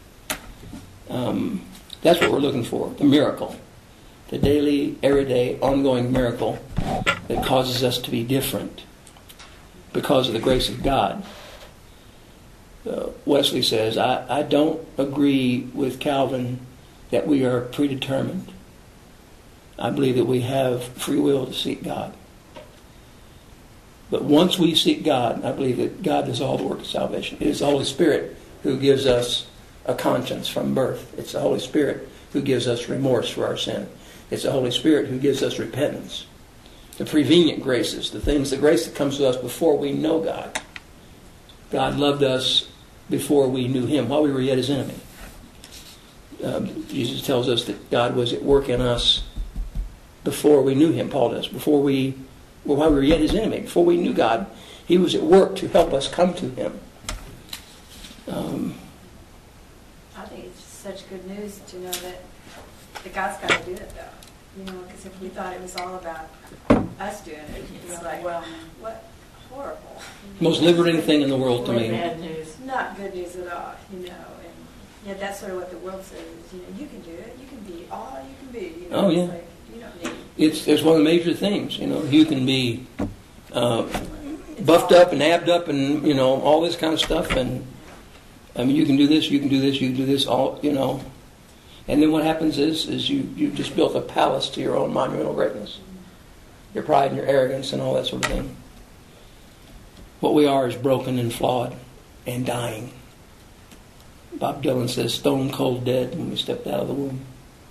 Um, that's what we're looking for, the miracle. The daily, everyday, ongoing miracle that causes us to be different because of the grace of God. Uh, Wesley says, I, I don't agree with Calvin that we are predetermined. I believe that we have free will to seek God. But once we seek God, I believe that God does all the work of salvation. It is the Holy Spirit who gives us a conscience from birth. It's the Holy Spirit who gives us remorse for our sin. It's the Holy Spirit who gives us repentance. The prevenient graces, the things, the grace that comes to us before we know God. God loved us before we knew Him, while we were yet His enemy. Um, Jesus tells us that God was at work in us before we knew Him, Paul does. Before we, well, while we were yet His enemy, before we knew God, He was at work to help us come to Him. Um, I think it's such good news to know that, that God's got to do it, though. You know, because if we thought it was all about us doing it, it's like, well, what horrible. most liberating thing in the world to me. Bad news. Not good news at all, you know. And yeah, that's sort of what the world says. Is, you know, you can do it. You can be all you can be. You know, Oh, yeah. It's like, you don't need. It's, it's one of the major things, you know. You can be uh, buffed up and abbed up and, you know, all this kind of stuff. And, I mean, you can do this, you can do this, you can do this, all, you know. And then what happens is, is you, you just built a palace to your own monumental greatness. Your pride and your arrogance and all that sort of thing. What we are is broken and flawed and dying. Bob Dylan says, stone cold dead when we stepped out of the womb.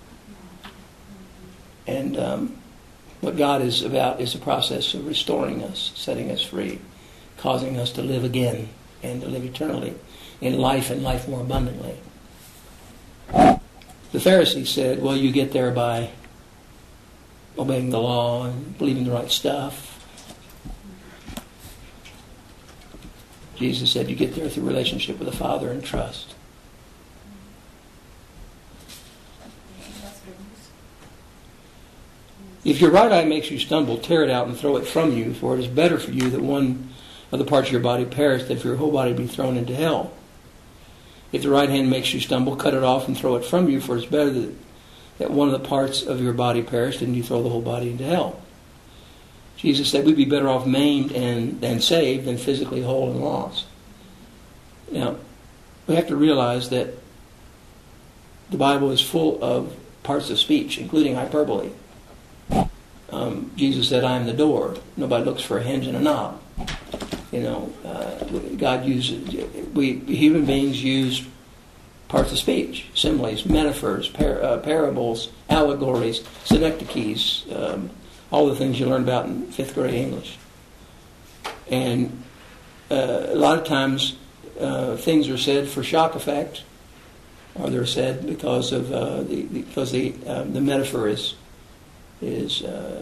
And um, what God is about is the process of restoring us, setting us free, causing us to live again and to live eternally in life and life more abundantly. The Pharisees said, well, you get there by obeying the law and believing the right stuff. Jesus said you get there through relationship with the Father and trust. If your right eye makes you stumble, tear it out and throw it from you, for it is better for you that one of the parts of your body perish than for your whole body be thrown into hell. If the right hand makes you stumble, cut it off and throw it from you, for it is better that, that one of the parts of your body perish than you throw the whole body into hell. Jesus said we'd be better off maimed and, and saved than physically whole and lost. Now, we have to realize that the Bible is full of parts of speech, including hyperbole. Um, Jesus said, I am the door. Nobody looks for a hinge and a knob. You know, uh, God uses, we human beings use parts of speech, similes, metaphors, par, uh, parables, allegories, synecdoches, um, all the things you learn about in fifth grade English. And uh, a lot of times uh, things are said for shock effect, or they're said because of uh, the because the uh, the metaphor is is uh,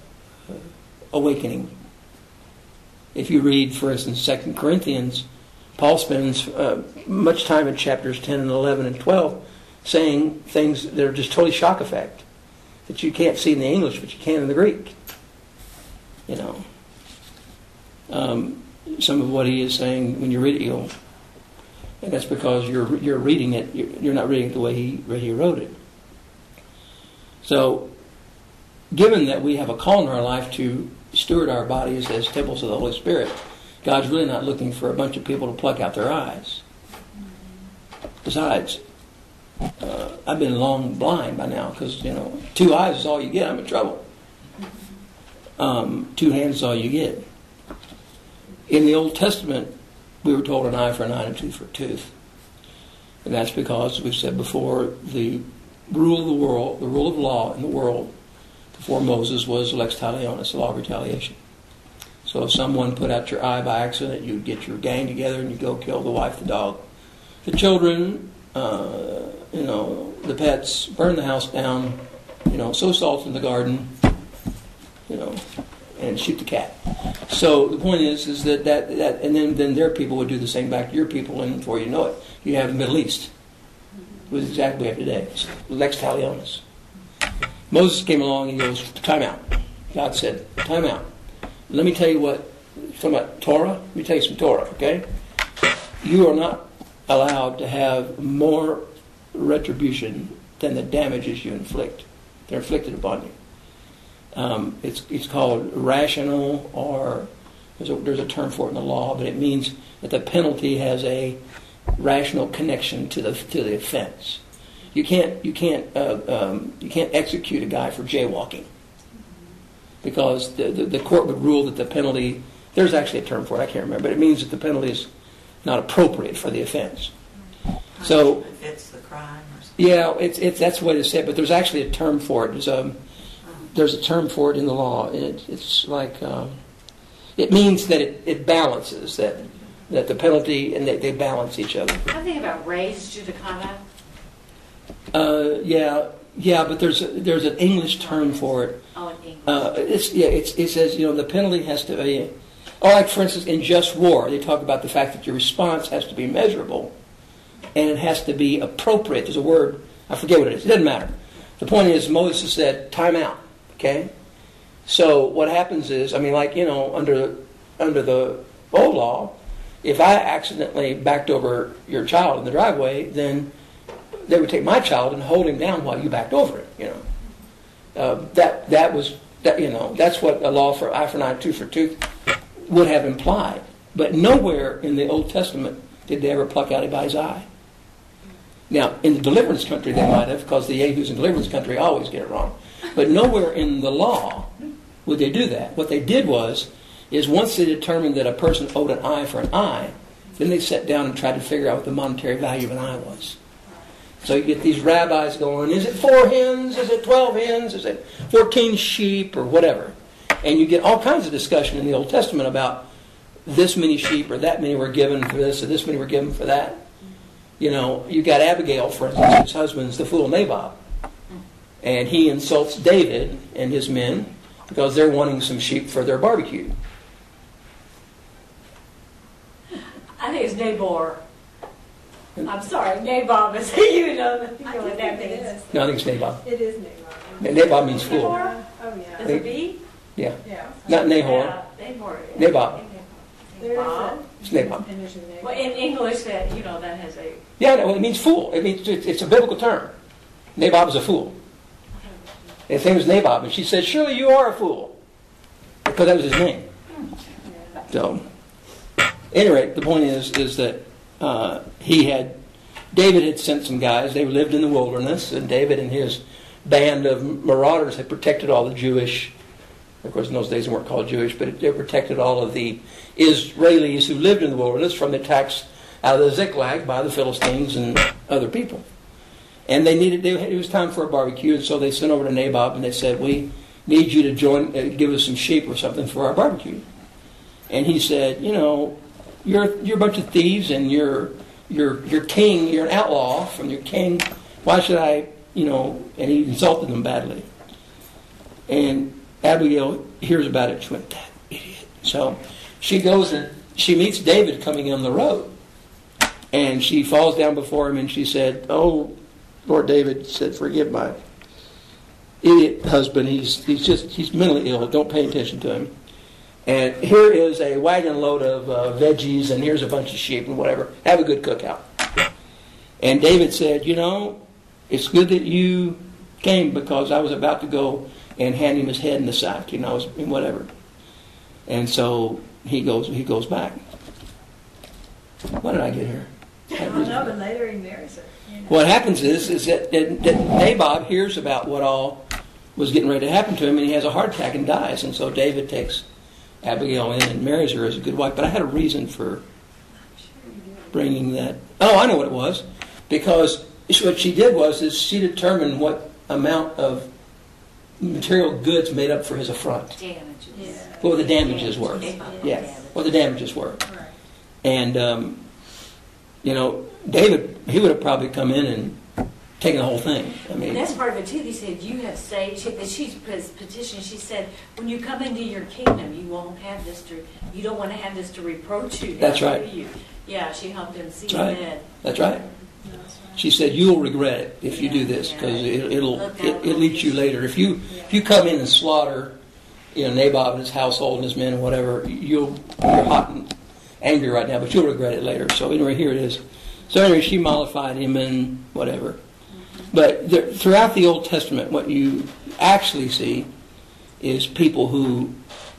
awakening. If you read, for instance, Second Corinthians, Paul spends uh, much time in chapters ten and eleven and twelve saying things that are just totally shock effect that you can't see in the English, but you can in the Greek. You know, um, some of what he is saying when you read it, you'll, and that's because you're you're reading it. You're, you're not reading it the way he he wrote it. So, given that we have a call in our life to steward our bodies as temples of the Holy Spirit, God's really not looking for a bunch of people to pluck out their eyes. Besides, uh, I've been long blind by now because, you know, two eyes is all you get. I'm in trouble. Um, two hands is all you get. In the Old Testament, we were told an eye for an eye and a tooth for a tooth. And that's because, as we've said before, the rule of the world, the rule of law in the world before Moses was lex talionis, the law of retaliation. So if someone put out your eye by accident, you'd get your gang together and you'd go kill the wife, the dog, the children, uh, you know, the pets, burn the house down, you know, sow salt in the garden, you know, and shoot the cat. So the point is, is that, that, that and then, then their people would do the same back to your people, and before you know it, you have the Middle East. It was exactly what we have today. It's lex talionis. Moses came along and he goes, time out. God said, time out. Let me tell you what, talking about Torah, let me tell you some Torah, okay? You are not allowed to have more retribution than the damages you inflict. They're inflicted upon you. Um, it's it's called rational, or there's a, there's a term for it in the law, but it means that the penalty has a rational connection to the to the offense. You can't you can't uh, um, you can't execute a guy for jaywalking, because the, the the court would rule that the penalty, there's actually a term for it, I can't remember, but it means that the penalty is not appropriate for the offense. So it fits the crime or something. Yeah, it's it's that's the way to say it, but there's actually a term for it. There's a there's a term for it in the law. It, it's like um, it means that it, it balances that that the penalty, and they, they balance each other. I think about raised judicata. Uh, yeah, yeah, but there's a, there's an English term for it. Oh, in English. Uh, it's yeah, it's, it says, you know, the penalty has to be, or like for instance in just war, they talk about the fact that your response has to be measurable, and it has to be appropriate. There's a word, I forget what it is. It doesn't matter. The point is, Moses said, time out. Okay, so what happens is, I mean, like, you know, under under the old law, if I accidentally backed over your child in the driveway, then they would take my child and hold him down while you backed over it. You know, uh, that that was that. You know, that's what a law for eye for an eye, tooth for tooth would have implied. But nowhere in the Old Testament did they ever pluck out anybody's eye. Now, in the deliverance country, they might have, because the yahoos in deliverance country always get it wrong. But nowhere in the law would they do that. What they did was, is once they determined that a person owed an eye for an eye, then they sat down and tried to figure out what the monetary value of an eye was. So you get these rabbis going, is it four hens? Is it twelve hens? Is it fourteen sheep? Or whatever. And you get all kinds of discussion in the Old Testament about this many sheep or that many were given for this or this many were given for that. You know, you got Abigail, for instance, whose husband's the fool Naboth. And he insults David and his men because they're wanting some sheep for their barbecue. I think it's Nabor. I'm sorry, Nabob is you know, you know I what think that it means. is. No, I think it's Naboth. It is Naboth. Naboth means fool. Nabor? Oh, yeah. Is it B? Yeah. Yeah. Not Nahor. Yeah, Nabor. Nabob. There is Nabob. a... It's Naboth. And there's a Naboth. Well, in English, that you know, that has a. Yeah, no, it means fool. It means it's, it's a biblical term. Nabob is a fool. His name was Nabob, and she said, surely you are a fool. Because that was his name. So, at any rate, the point is, is that uh, he had, David had sent some guys. They lived in the wilderness, and David and his band of marauders had protected all the Jewish, of course in those days they weren't called Jewish, but they protected all of the Israelis who lived in the wilderness from the attacks out of the Ziklag by the Philistines and other people. And they needed, they, it was time for a barbecue, and so they sent over to Nabob and they said, we need you to join, uh, give us some sheep or something for our barbecue. And he said, you know, you're you're a bunch of thieves, and you're you're you're king, you're an outlaw from your king. Why should I, you know? And he insulted them badly. And Abigail hears about it. She went, that idiot. So she goes and she meets David coming on the road, And she falls down before him and she said, "Oh, Lord David," said, "forgive my idiot husband. He's he's just he's mentally ill. Don't pay attention to him. And here is a wagon load of uh, veggies, and here's a bunch of sheep and whatever. Have a good cookout." And David said, "You know, it's good that you came because I was about to go and hand him his head in the sack, you know, and whatever." And so he goes he goes back. Why did I get here? I don't know, but later he marries her. You know. What happens is, is that, that, that Nabob hears about what all was getting ready to happen to him, and he has a heart attack and dies. And so David takes Abigail in and marries her as a good wife. But I had a reason for bringing that. Oh, I know what it was. Because what she did was is she determined what amount of material goods made up for his affront. Damages. Yeah. What the damages were. Yeah. Yeah, what the damages were. Right. And, um, you know, David, he would have probably come in and taken the whole thing. I mean, And that's part of it too. They said you have saved. She, she's petitioned. She said, when you come into your kingdom, you won't have this to. You don't want to have this to reproach you. That's do right. You? Yeah, she helped him see That's right. ahead. That's right. No, that's right. She said, "You'll regret it if you Yeah, do this, because yeah. it, it'll Look it, out. it'll eat you later. If you if you come in and slaughter, you know, Nabob and his household and his men and whatever, you'll you're hot and angry right now, but you'll regret it later." So anyway, here it is. So anyway, she mollified him and whatever. But there, throughout the Old Testament, what you actually see is people who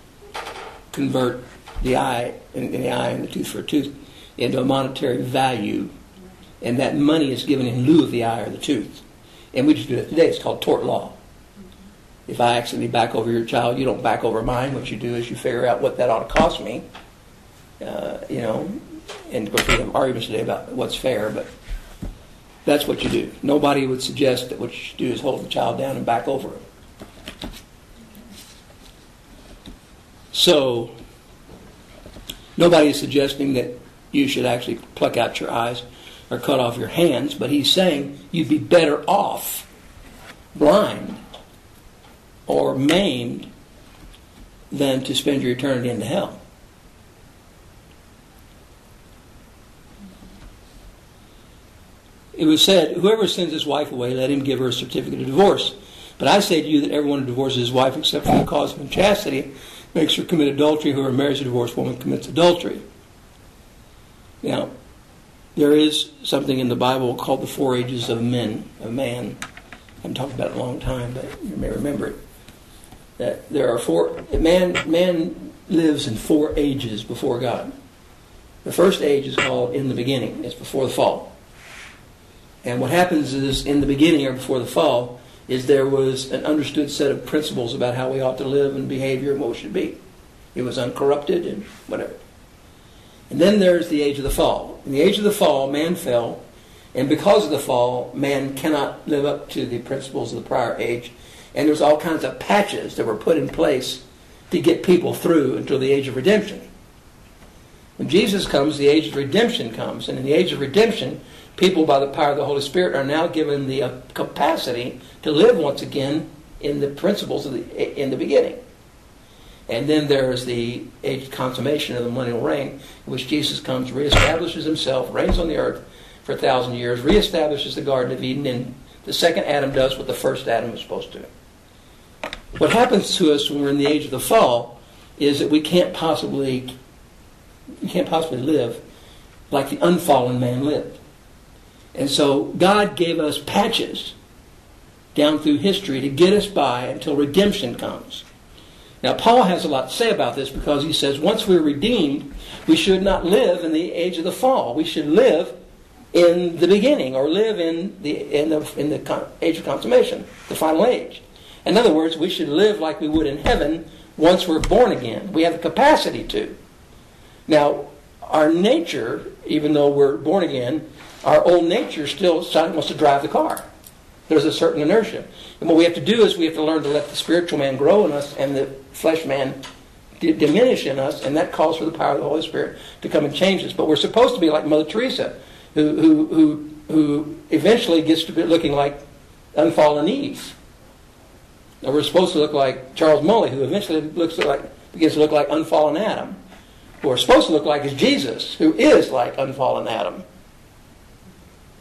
convert the eye and the eye and the tooth for a tooth into a monetary value, and that money is given in lieu of the eye or the tooth. And we just do that today. It's called tort law. If I accidentally back over your child, you don't back over mine. What you do is you figure out what that ought to cost me. Uh, you know, and of course we have arguments today about what's fair, but that's what you do. Nobody would suggest that what you should do is hold the child down and back over him. So, nobody is suggesting that you should actually pluck out your eyes or cut off your hands, but he's saying you'd be better off blind or maimed than to spend your eternity in hell. It was said, "Whoever sends his wife away, let him give her a certificate of divorce. But I say to you that everyone who divorces his wife except for the cause of inchastity makes her commit adultery. Whoever marries a divorced woman commits adultery." Now, there is something in the Bible called the four ages of men, of man. I haven't talked about it in a long time, but you may remember it. That there are four, man, man lives in four ages before God. The first age is called in the beginning. It's before the fall. And what happens is, in the beginning or before the fall, is there was an understood set of principles about how we ought to live and behavior and what we should be. It was uncorrupted and whatever. And then there's the age of the fall. In the age of the fall, man fell, and because of the fall, man cannot live up to the principles of the prior age. And there's all kinds of patches that were put in place to get people through until the age of redemption. When Jesus comes, the age of redemption comes. And in the age of redemption, people, by the power of the Holy Spirit, are now given the uh, capacity to live once again in the principles of the in the beginning. And then there is the age of consummation of the millennial reign, in which Jesus comes, reestablishes himself, reigns on the earth for a thousand years, reestablishes the Garden of Eden, and the second Adam does what the first Adam was supposed to do. What happens to us when we're in the age of the fall is that we can't possibly we can't possibly live like the unfallen man lived. And so God gave us patches down through history to get us by until redemption comes. Now, Paul has a lot to say about this, because he says once we're redeemed, we should not live in the age of the fall. We should live in the beginning, or live in the in the in the age of consummation, the final age. In other words, we should live like we would in heaven once we're born again. We have the capacity to. Now, our nature, even though we're born again, our old nature still wants to drive the car. There's a certain inertia. And what we have to do is we have to learn to let the spiritual man grow in us and the flesh man d- diminish in us, and that calls for the power of the Holy Spirit to come and change us. But we're supposed to be like Mother Teresa, who who who, who eventually gets to be looking like unfallen Eve. Now, we're supposed to look like Charles Mulley, who eventually looks like begins to look like unfallen Adam. What we're supposed to look like is Jesus, who is like unfallen Adam.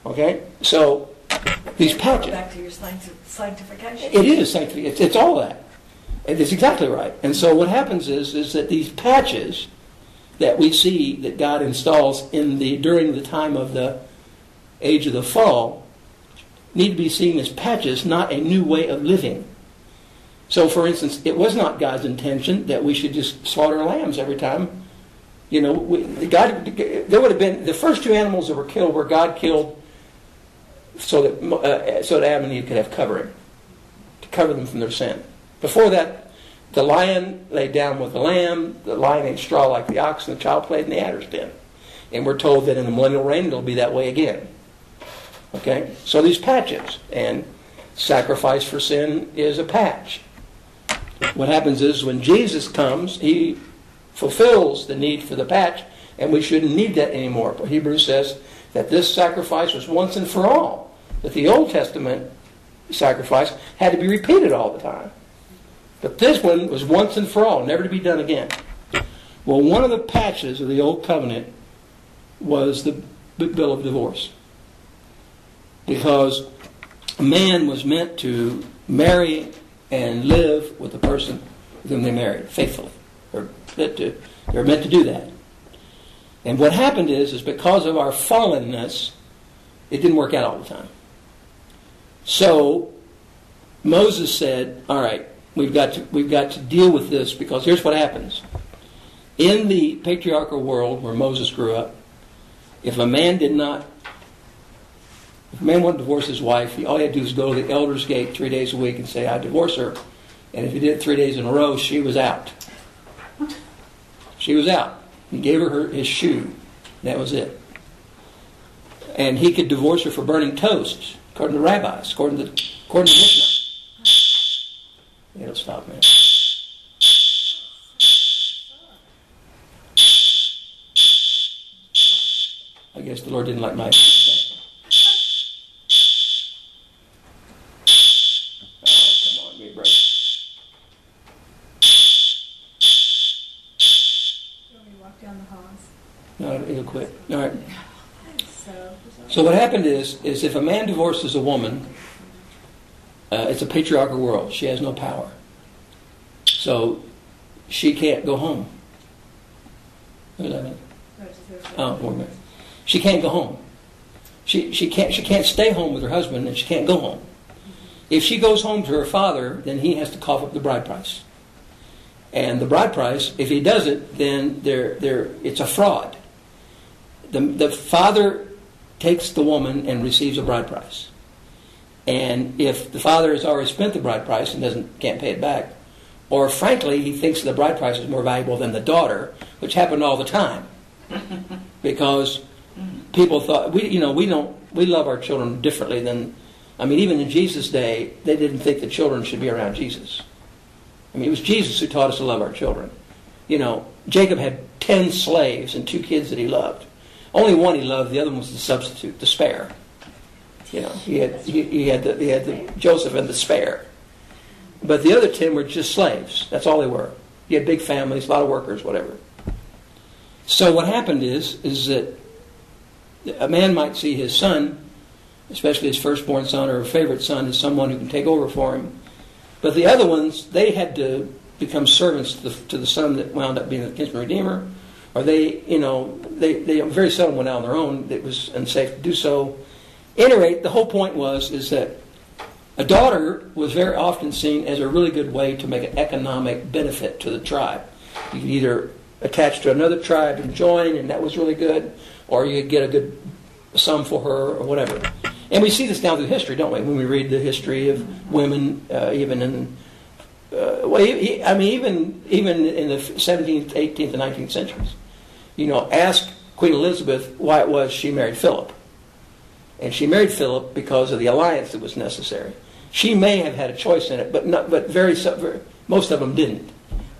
Okay? So, these patches. Back to your sancti- sanctification. It is sanctification. It's, it's all that. It is exactly right. And so what happens is, is that these patches that we see that God installs in the during the time of the age of the fall need to be seen as patches, not a new way of living. So, for instance, it was not God's intention that we should just slaughter lambs every time. You know, we, God. There would have been the first two animals that were killed were God killed so that uh, so that Adam and Eve could have covering to cover them from their sin. Before that, the lion laid down with the lamb. The lion ate straw like the ox, and the child played in the adder's den. And we're told that in the millennial reign it'll be that way again. Okay, so these patches, and sacrifice for sin is a patch. What happens is when Jesus comes, he fulfills the need for the patch, and we shouldn't need that anymore. But Hebrews says that this sacrifice was once and for all. That the Old Testament sacrifice had to be repeated all the time. But this one was once and for all, never to be done again. Well, one of the patches of the Old Covenant was the bill of divorce. Because a man was meant to marry and live with the person with whom they married, faithfully. They're meant to, they're meant to do that. And what happened is, is because of our fallenness, it didn't work out all the time. So Moses said, all right, we've got to, we've got to deal with this, because here's what happens. In the patriarchal world where Moses grew up, if a man did not If a man wanted to divorce his wife, he, all he had to do was go to the elder's gate three days a week and say, I divorce her. And if he did it three days in a row, she was out. She was out. He gave her, her his shoe. That was it. And he could divorce her for burning toast, according to rabbis, according to, according to Mishnah. It'll stop, man. I guess the Lord didn't like my... No, it'll quit. All right. So what happened is, is if a man divorces a woman, uh, it's a patriarchal world. She has no power. So she can't go home. What does that mean? Oh, wait a minute. She can't go home. She she can't she can't stay home with her husband, and she can't go home. If she goes home to her father, then he has to cough up the bride price. And the bride price, if he does it, then there there it's a fraud. The the father takes the woman and receives a bride price. And if the father has already spent the bride price and doesn't can't pay it back, or frankly he thinks the bride price is more valuable than the daughter, which happened all the time, because people thought we you know we don't we love our children differently than I mean even in Jesus' day they didn't think the children should be around Jesus. I mean it was Jesus who taught us to love our children. You know, Jacob had ten slaves and two kids that he loved. Only one he loved, the other one was the substitute, the spare. You know, he had he, he had the he had the Joseph and the spare. But the other ten were just slaves. That's all they were. He had big families, a lot of workers, whatever. So what happened is is that a man might see his son, especially his firstborn son or a favorite son, as someone who can take over for him. But the other ones, they had to become servants to the, to the son that wound up being the kinsman redeemer. Or they, you know, they, they very seldom went out on their own. It was unsafe to do so. At any rate, the whole point was is that a daughter was very often seen as a really good way to make an economic benefit to the tribe. You could either attach to another tribe and join, and that was really good, or you could get a good sum for her or whatever. And we see this down through history, don't we? When we read the history of women, uh, even in, uh, well, he, I mean, even even in the seventeenth, eighteenth, and nineteenth centuries. You know, ask Queen Elizabeth why it was she married Philip. And she married Philip because of the alliance that was necessary. She may have had a choice in it, but not, but very, very most of them didn't.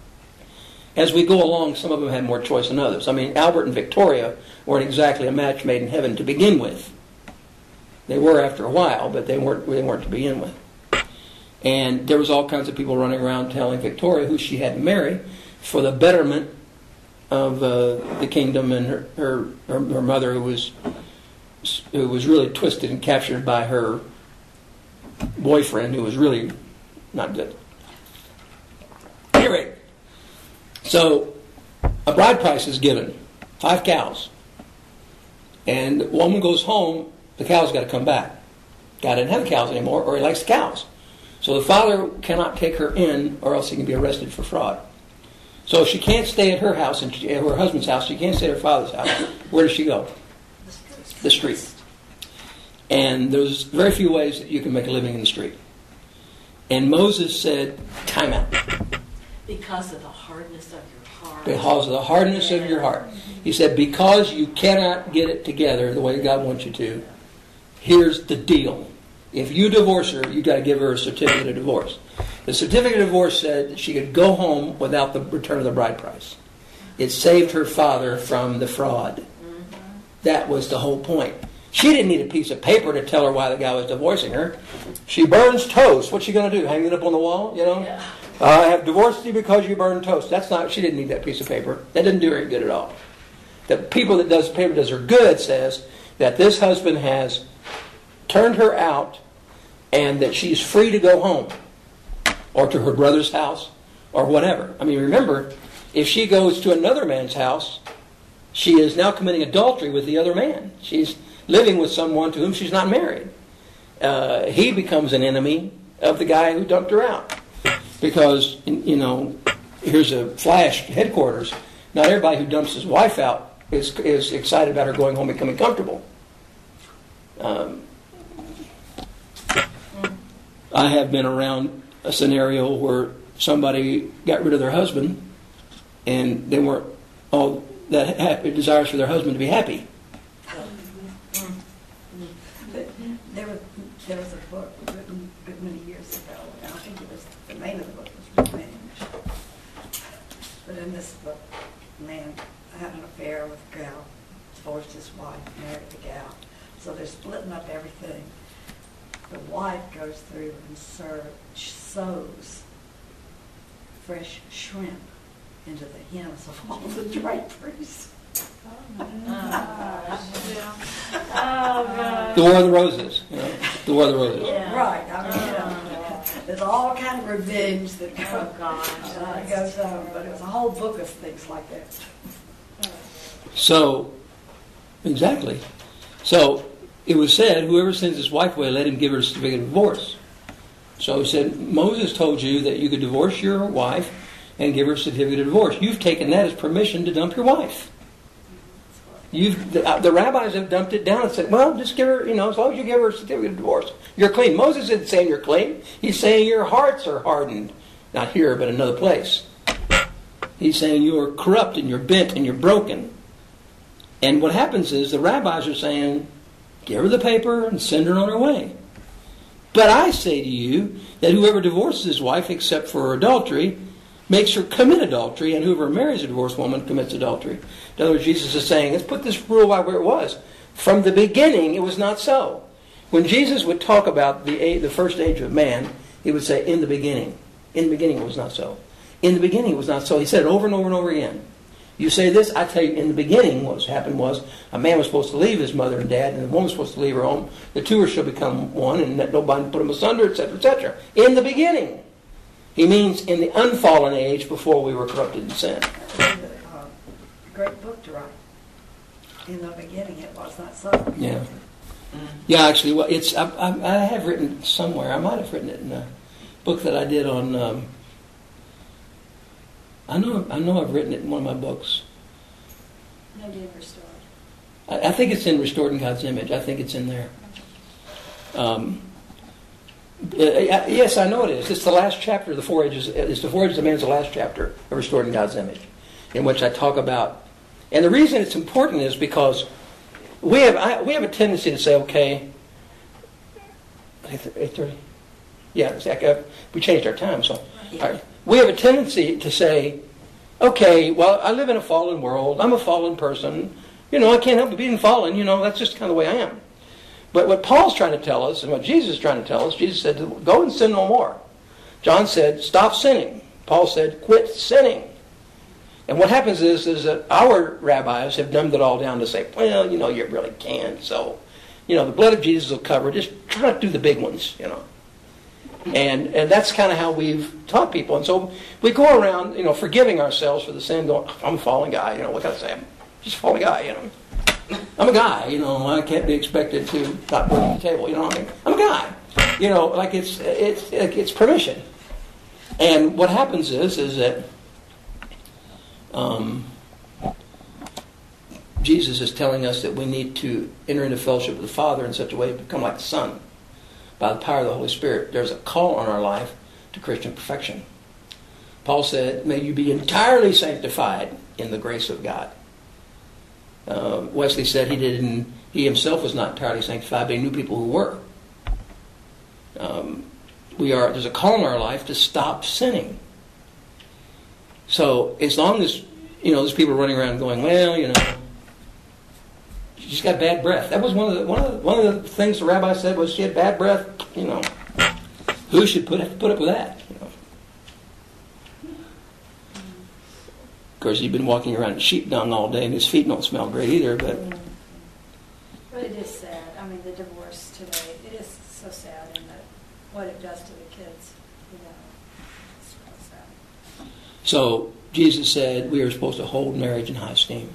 As we go along, some of them had more choice than others. I mean, Albert and Victoria weren't exactly a match made in heaven to begin with. They were after a while, but they weren't they weren't to begin with. And there was all kinds of people running around telling Victoria who she had to marry for the betterment of uh, the kingdom, and her, her her her mother, who was who was really twisted and captured by her boyfriend, who was really not good. Anyway, so a bride price is given, five cows. And the woman goes home, the cow's got to come back. Guy doesn't have the cows anymore, or he likes the cows. So the father cannot take her in, or else he can be arrested for fraud. So if she can't stay at her house, and at her husband's house, she can't stay at her father's house, where does she go? The street. And there's very few ways that you can make a living in the street. And Moses said, time out. Because of the hardness of your heart. Because of the hardness of your heart. He said, because you cannot get it together the way God wants you to, here's the deal. If you divorce her, you've got to give her a certificate of divorce. The certificate of divorce said that she could go home without the return of the bride price. It saved her father from the fraud. That was the whole point. She didn't need a piece of paper to tell her why the guy was divorcing her. She burns toast. What's she going to do? Hang it up on the wall? You know? Yeah. I have divorced you because you burned toast. That's not. She didn't need that piece of paper. That didn't do her any good at all. The people that does the paper does her good says that this husband has turned her out and that she's free to go home or to her brother's house or whatever. I mean, remember, if she goes to another man's house, she is now committing adultery with the other man. She's living with someone to whom she's not married. Uh, he becomes an enemy of the guy who dumped her out. Because, you know, here's a flash headquarters. Not everybody who dumps his wife out is, is excited about her going home and becoming comfortable. Um, I have been around a scenario where somebody got rid of their husband and they weren't all that happy, desires for their husband to be happy. There was there was a book written written many years ago, and I think it was the name of the book was Revenge. But in this book, a man had an affair with a gal, divorced his wife, married the gal. So they're splitting up everything. The wife goes through and serve, sews fresh shrimp into the hems of all the draperies. Oh, gosh. Oh, God. The War of the Roses. You know, the War of the Roses. Yeah. Right. I mean, you know, there's all kind of revenge that goes, Oh, gosh. uh, goes on, but it was a whole book of things like that. So, exactly. So, it was said, whoever sends his wife away, let him give her a certificate of divorce. So he said, Moses told you that you could divorce your wife and give her a certificate of divorce. You've taken that as permission to dump your wife. You've the, uh, the rabbis have dumped it down and said, well, just give her, you know, as long as you give her a certificate of divorce, you're clean. Moses isn't saying you're clean. He's saying your hearts are hardened. Not here, but another place. He's saying you are corrupt and you're bent and you're broken. And what happens is the rabbis are saying, give her the paper and send her on her way. But I say to you that whoever divorces his wife except for adultery makes her commit adultery, and whoever marries a divorced woman commits adultery. In other words, Jesus is saying, let's put this rule right where it was. From the beginning, it was not so. When Jesus would talk about the age, the first age of man, he would say, in the beginning. In the beginning, it was not so. In the beginning, it was not so. He said it over and over and over again. You say this, I tell you, in the beginning, what happened was a man was supposed to leave his mother and dad, and the woman was supposed to leave her home. The two shall become one, and that nobody put them asunder, et cetera, et cetera. In the beginning. He means in the unfallen age before we were corrupted in sin. Uh, great book to write. In the beginning, it was not so. Yeah. Yeah, actually, well, it's I, I, I have written somewhere. I might have written it in a book that I did on. Um, I know, I know, I've written it in one of my books. No, did restored. I, I think it's in Restored in God's Image. I think it's in there. Um, uh, yes, I know it is. It's the last chapter of the Four Ages. It's the Four Ages of Man is the last chapter of Restored in God's Image, in which I talk about. And the reason it's important is because we have I, we have a tendency to say, okay, eight thirty. Yeah, exactly. We changed our time, so all right. We have a tendency to say, okay, well, I live in a fallen world. I'm a fallen person. You know, I can't help but being fallen. You know, that's just kind of the way I am. But what Paul's trying to tell us, and what Jesus is trying to tell us, Jesus said, go and sin no more. John said, stop sinning. Paul said, quit sinning. And what happens is, is that our rabbis have dumbed it all down to say, well, you know, you really can't, so You know, the blood of Jesus will cover. Just try not to do the big ones, you know. And and that's kind of how we've taught people. And so we go around, you know, forgiving ourselves for the sin, going, I'm a fallen guy, you know, what can I say? I'm just a fallen guy, you know. I'm a guy, you know, I can't be expected to not work at the table, you know what I mean? I'm a guy. You know, like it's it's it's permission. And what happens is, is that um, Jesus is telling us that we need to enter into fellowship with the Father in such a way to become like the Son. By the power of the Holy Spirit, there's a call on our life to Christian perfection. Paul said, may you be entirely sanctified in the grace of God. Uh, Wesley said he didn't. He himself was not entirely sanctified, but he knew people who were. Um, we are. There's a call in our life to stop sinning. So as long as you know, there's people running around going, well, you know, she's got bad breath. That was one of the one of the, one of the things the rabbi said was she had bad breath. You know, who should put put up with that? You know. Of course, he'd been walking around in sheep dung all day, and his feet don't smell great either. But but it is sad. I mean, the divorce today, it is so sad, and the, what it does to the kids. You know, it's really sad. So Jesus said we are supposed to hold marriage in high esteem.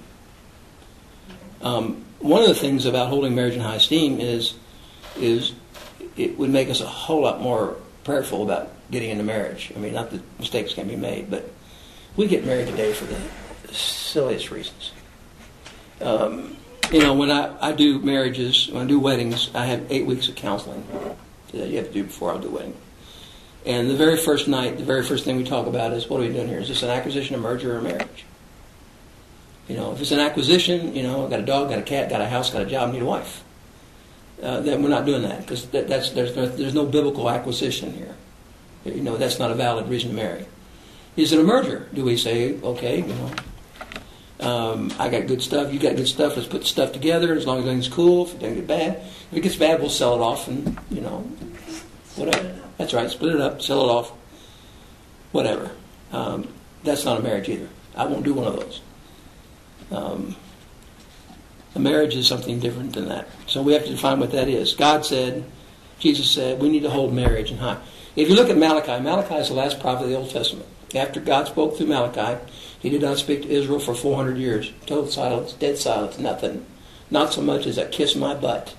Um, one of the things about holding marriage in high esteem is, is it would make us a whole lot more prayerful about getting into marriage. I mean, not that mistakes can be made, but we get married today for the silliest reasons. Um, you know, when I, I do marriages, when I do weddings, I have eight weeks of counseling that you have to do before I'll do a wedding. And the very first night, the very first thing we talk about is, what are we doing here? Is this an acquisition, a merger, or a marriage? You know, if it's an acquisition, you know, I've got a dog, got a cat, got a house, got a job, need a wife. Uh, then we're not doing that because that, that's there's there's no biblical acquisition here. You know, that's not a valid reason to marry. Is it a merger? Do we say, okay, you know, um, I got good stuff, you got good stuff, let's put the stuff together as long as everything's cool. If it doesn't get bad, if it gets bad, we'll sell it off and, you know, whatever. That's right, split it up, sell it off, whatever. Um, that's not a marriage either. I won't do one of those. Um, a marriage is something different than that. So we have to define what that is. God said, Jesus said, we need to hold marriage in high. If you look at Malachi, Malachi is the last prophet of the Old Testament. After God spoke through Malachi, he did not speak to Israel for four hundred years. Total silence, dead silence, nothing. Not so much as a kiss my butt.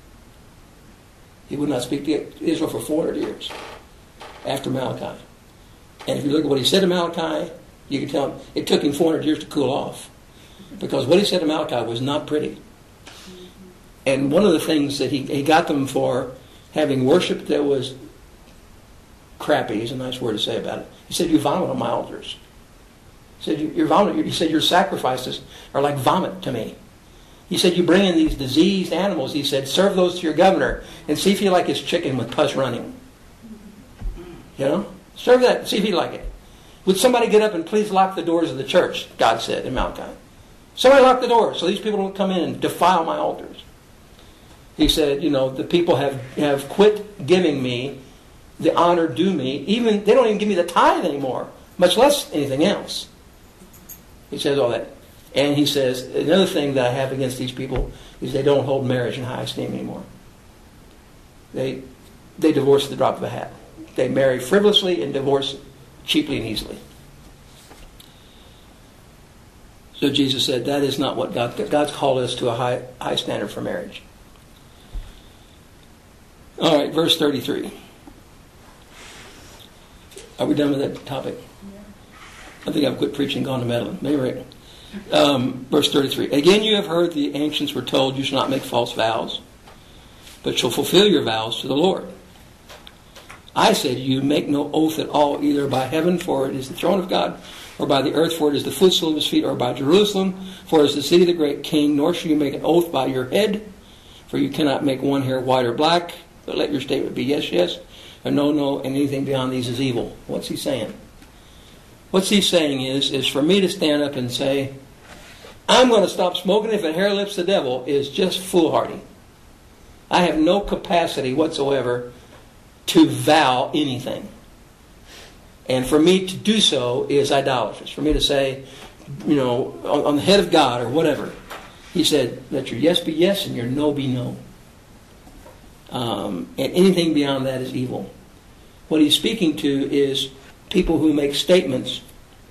He would not speak to Israel for four hundred years after Malachi. And if you look at what he said to Malachi, you can tell him it took him four hundred years to cool off. Because what he said to Malachi was not pretty. And one of the things that he, he got them for having worship that was crappy is a nice word to say about it. He said, you vomit on my altars. He said, you, you're vomit, he said, your sacrifices are like vomit to me. He said, you bring in these diseased animals. He said, serve those to your governor and see if you like his chicken with pus running. You know? Serve that, see if you like it. Would somebody get up and please lock the doors of the church, God said in Malachi. Somebody lock the doors so these people don't come in and defile my altars. He said, you know, the people have, have quit giving me the honor due me. Even they don't even give me the tithe anymore, much less anything else. He says all that. And he says, another thing that I have against these people is they don't hold marriage in high esteem anymore. They they divorce at the drop of a hat. They marry frivolously and divorce cheaply and easily. So Jesus said that is not what God... God's called us to a high high standard for marriage. All right, verse thirty-three. Are we done with that topic? I think I've quit preaching, gone to meddling. Maybe right. Um, verse thirty-three. Again, you have heard the ancients were told you shall not make false vows, but shall fulfill your vows to the Lord. I say to you, make no oath at all, either by heaven, for it is the throne of God, or by the earth, for it is the footstool of his feet, or by Jerusalem, for it is the city of the great king, nor shall you make an oath by your head, for you cannot make one hair white or black, but let your statement be yes, yes, or no, no, and anything beyond these is evil. What's he saying? What's he saying is, is for me to stand up and say, I'm going to stop smoking if it hair lips the devil, is just foolhardy. I have no capacity whatsoever to vow anything. And for me to do so is idolatrous. For me to say, you know, on, on the head of God or whatever. He said, let your yes be yes and your no be no. Um, and anything beyond that is evil. What he's speaking to is people who make statements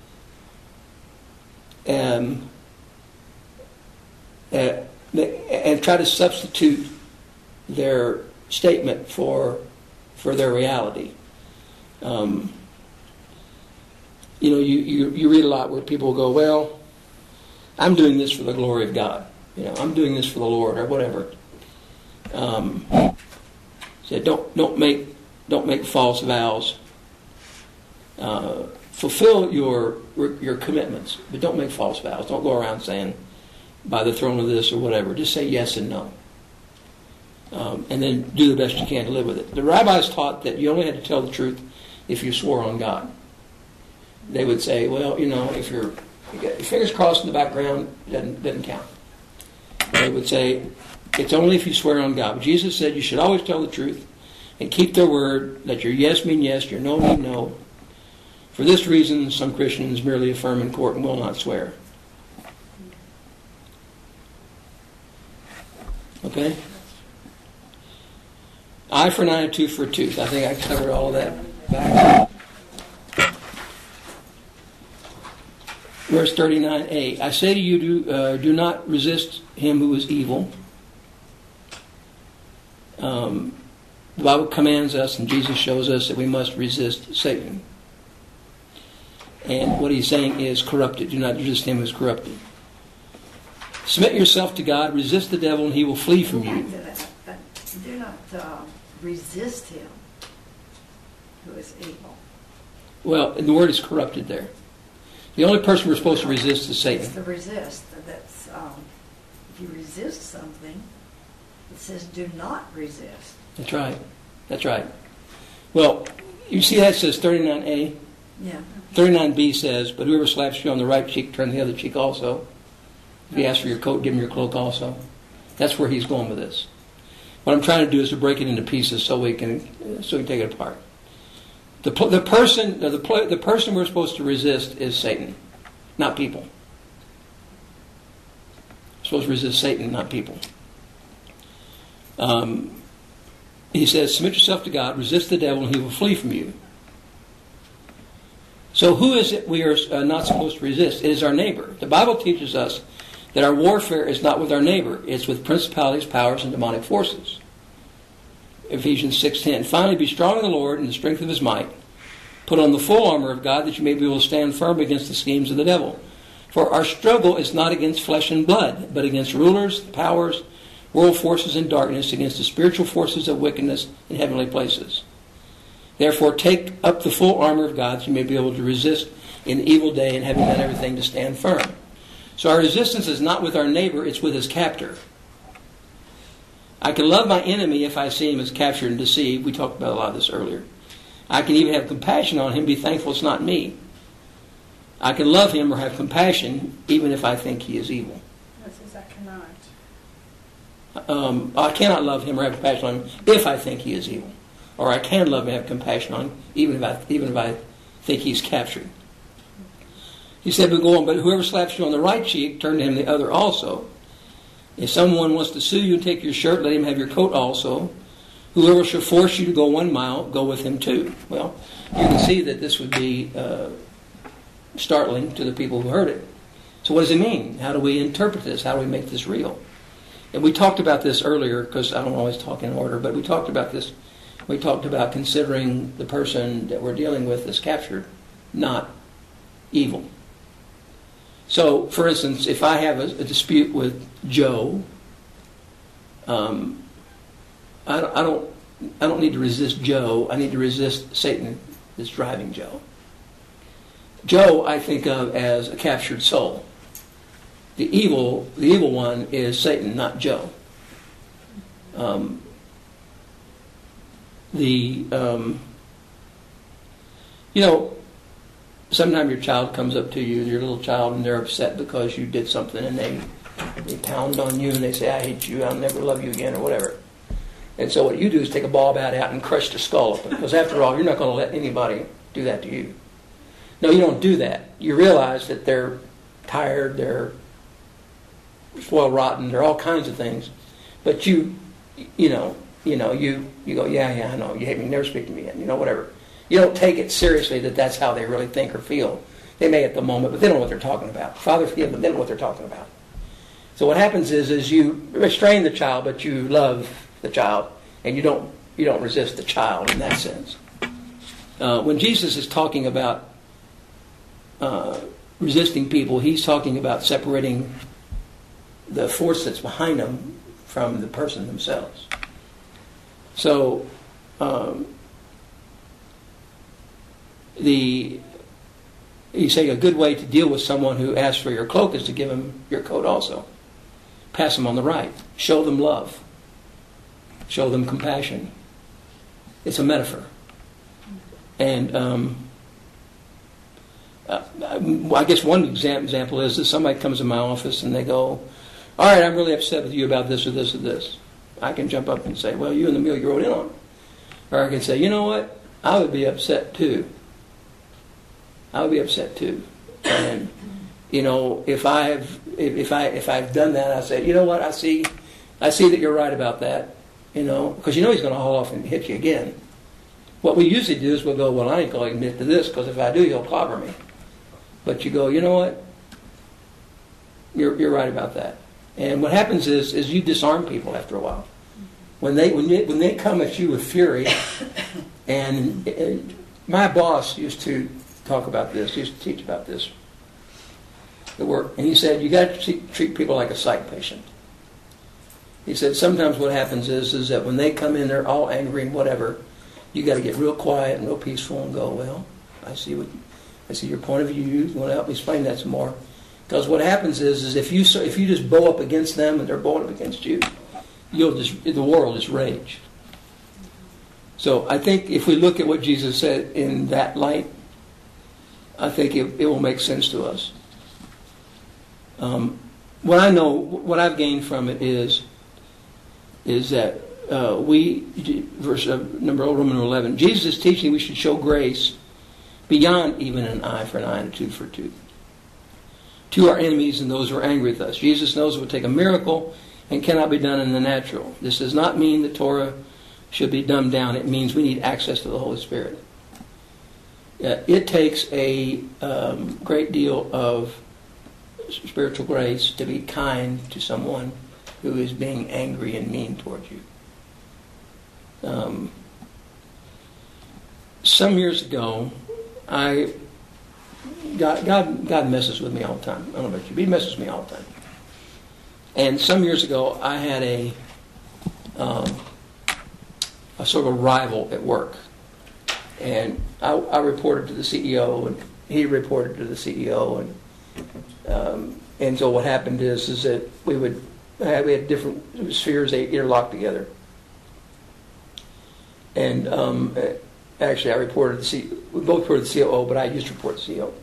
um, uh, and try to substitute their statement for for their reality. Um, you know, you, you, you read a lot where people go, well, I'm doing this for the glory of God. You know, I'm doing this for the Lord or whatever. Um, so don't don't make don't make false vows. Uh, fulfill your your commitments, but don't make false vows. Don't go around saying, by the throne of this or whatever. Just say yes and no. Um, and then do the best you can to live with it. The rabbis taught that you only had to tell the truth if you swore on God. They would say, well, you know, if you're, you got your fingers crossed in the background, it doesn't, doesn't count. They would say, it's only if you swear on God. But Jesus said you should always tell the truth and keep their word. Let your yes mean yes, your no mean no. For this reason, some Christians merely affirm in court and will not swear. Okay? Eye for an eye, tooth for a tooth. I think I covered all of that back. Verse thirty-nine a. I say to you, do, uh, do not resist him who is evil. Um, the Bible commands us, and Jesus shows us that we must resist Satan. And what he's saying is corrupted. Do not resist him who is corrupted. Submit yourself to God, resist the devil, and he will flee from you. Do not uh, resist him who is evil. Well, the word is corrupted there. The only person we're supposed to resist is Satan. It's the resist. That's um, if you resist something, it says do not resist. That's right. That's right. Well, you see that says thirty-nine a? Yeah. thirty-nine b says, but whoever slaps you on the right cheek, turn the other cheek also. If you ask for your coat, give him your cloak also. That's where he's going with this. What I'm trying to do is to break it into pieces so we can so we can take it apart. The the person the the person we're supposed to resist is Satan, not people. We're supposed to resist Satan, not people. Um, he says, submit yourself to God, resist the devil, and he will flee from you. So who is it we are uh, not supposed to resist? It is our neighbor. The Bible teaches us that our warfare is not with our neighbor. It's with principalities, powers, and demonic forces. Ephesians six ten. Finally, be strong in the Lord and the strength of his might. Put on the full armor of God that you may be able to stand firm against the schemes of the devil. For our struggle is not against flesh and blood, but against rulers, powers, world forces in darkness, against the spiritual forces of wickedness in heavenly places. Therefore, take up the full armor of God that you may be able to resist in the evil day and having done everything to stand firm. So our resistance is not with our neighbor, it's with his captor. I can love my enemy if I see him as captured and deceived. We talked about a lot of this earlier. I can even have compassion on him, be thankful it's not me. I can love him or have compassion even if I think he is evil. That says I cannot. Um, I cannot love him or have compassion on him if I think he is evil. Or I can love and have compassion on him even if I, even if I think he's captured. He said, but go on, but whoever slaps you on the right cheek, turn to him the other also. If someone wants to sue you and take your shirt, let him have your coat also. Whoever shall force you to go one mile, go with him too. Well, you can see that this would be uh, startling to the people who heard it. So what does it mean? How do we interpret this? How do we make this real? And we talked about this earlier, because I don't always talk in order, but we talked about this. We talked about considering the person that we're dealing with as captured, not evil. So, for instance, if I have a, a dispute with Joe, um, I, don't, I don't, I don't need to resist Joe. I need to resist Satan that's driving Joe. Joe, I think of as a captured soul. The evil, the evil one is Satan, not Joe. Um, the, um, you know. Sometimes your child comes up to you, your little child, and they're upset because you did something, and they they pound on you, and they say, I hate you, I'll never love you again, or whatever. And so what you do is take a ball bat out and crush the skull open, because after all, you're not going to let anybody do that to you. No, you don't do that. You realize that they're tired, they're spoiled rotten, they're all kinds of things. But you, you know, you know, you, you go, yeah, yeah, I know, you hate me, never speak to me again, you know, whatever. You don't take it seriously that that's how they really think or feel. They may at the moment, but they don't know what they're talking about. Father, forgive them, they don't know what they're talking about. So what happens is, is you restrain the child, but you love the child, and you don't, you don't resist the child in that sense. Uh, when Jesus is talking about uh, resisting people, he's talking about separating the force that's behind them from the person themselves. So, um, the he's saying a good way to deal with someone who asks for your cloak is to give him your coat also. Pass them on the right. Show them love. Show them compassion. It's a metaphor. And um, uh, I guess one example is that somebody comes to my office and they go, all right, I'm really upset with you about this or this or this. I can jump up and say, well, you and the meal you wrote in on. Or I can say, you know what? I would be upset too. I would be upset too. And, you know, if I've if, if I if I've done that, I say, you know what? I see, I see that you're right about that. You know, because you know he's going to haul off and hit you again. What we usually do is we'll go, well, I ain't going to admit to this because if I do, he'll clobber me. But you go, you know what? You're you're right about that. And what happens is is you disarm people after a while. When they when they, when they come at you with fury, and, and my boss used to talk about this, used to teach about this at work, and he said you got to treat people like a psych patient. He said sometimes what happens is is that when they come in, they're all angry and whatever. You got to get real quiet and real peaceful and go, well, I see what I see your point of view. You want to help me explain that some more? Because what happens is, is if you if you just bow up against them and they're bowing up against you, you'll just the war will just rage. So I think if we look at what Jesus said in that light, I think it, it will make sense to us. Um, what I know, what I've gained from it is, is that uh, we verse uh, number Roman eleven. Jesus is teaching we should show grace beyond even an eye for an eye and a tooth for a tooth to our enemies and those who are angry with us. Jesus knows it would take a miracle and cannot be done in the natural. This does not mean the Torah should be dumbed down. It means we need access to the Holy Spirit. Uh, it takes a um, great deal of spiritual grace to be kind to someone who is being angry and mean towards you. Um, some years ago, I God, God God messes with me all the time. I don't know about you, but He messes with me all the time. And some years ago, I had a um, a sort of a rival at work, and I, I reported to the C E O, and he reported to the C E O, and um, and so what happened is is that we would have, we had different spheres, they interlocked together, and um, actually I reported to the C, we both reported to the C O O, but I used to report to the C E O.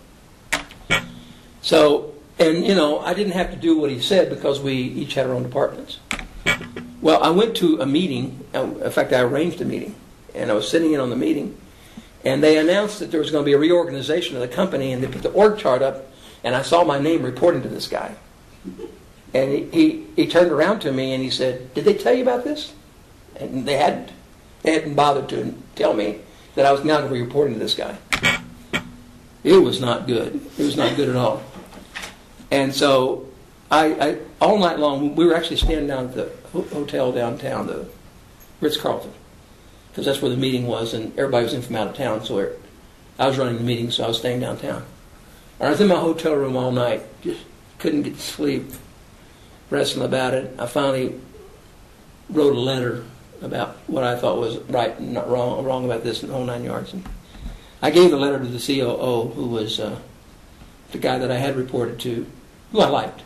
So, and you know, I didn't have to do what he said because we each had our own departments. Well, I went to a meeting. In fact, I arranged a meeting, and I was sitting in on the meeting, and they announced that there was going to be a reorganization of the company, and they put the org chart up, and I saw my name reporting to this guy. And he, he, he turned around to me and he said, "Did they tell you about this?" And they hadn't. They hadn't bothered to tell me that I was now going to be reporting to this guy. It was not good. It was not good at all. And so, I, I all night long, we were actually standing down at the hotel downtown, the Ritz-Carlton, because that's where the meeting was, and everybody was in from out of town, so I was running the meeting, so I was staying downtown. I was in my hotel room all night, just couldn't get to sleep, wrestling about it. I finally wrote a letter about what I thought was right and not wrong, wrong about this and the whole nine yards. And I gave the letter to the C O O, who was uh, the guy that I had reported to, who I liked.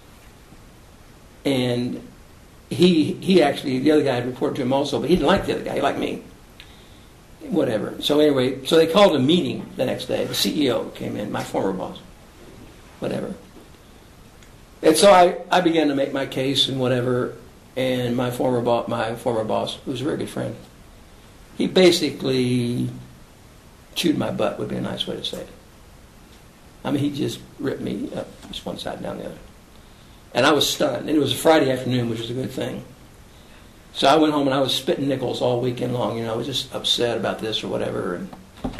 And he he actually, the other guy had reported to him also, but he didn't like the other guy. He liked me. Whatever. So anyway, so they called a meeting the next day. The C E O came in, my former boss. Whatever. And so I, I began to make my case and whatever, and my former boss, my former boss, who was a very good friend, he basically chewed my butt, would be a nice way to say it. I mean, he just ripped me up just one side and down the other. And I was stunned. And it was a Friday afternoon, which was a good thing. So I went home and I was spitting nickels all weekend long. You know, I was just upset about this or whatever. And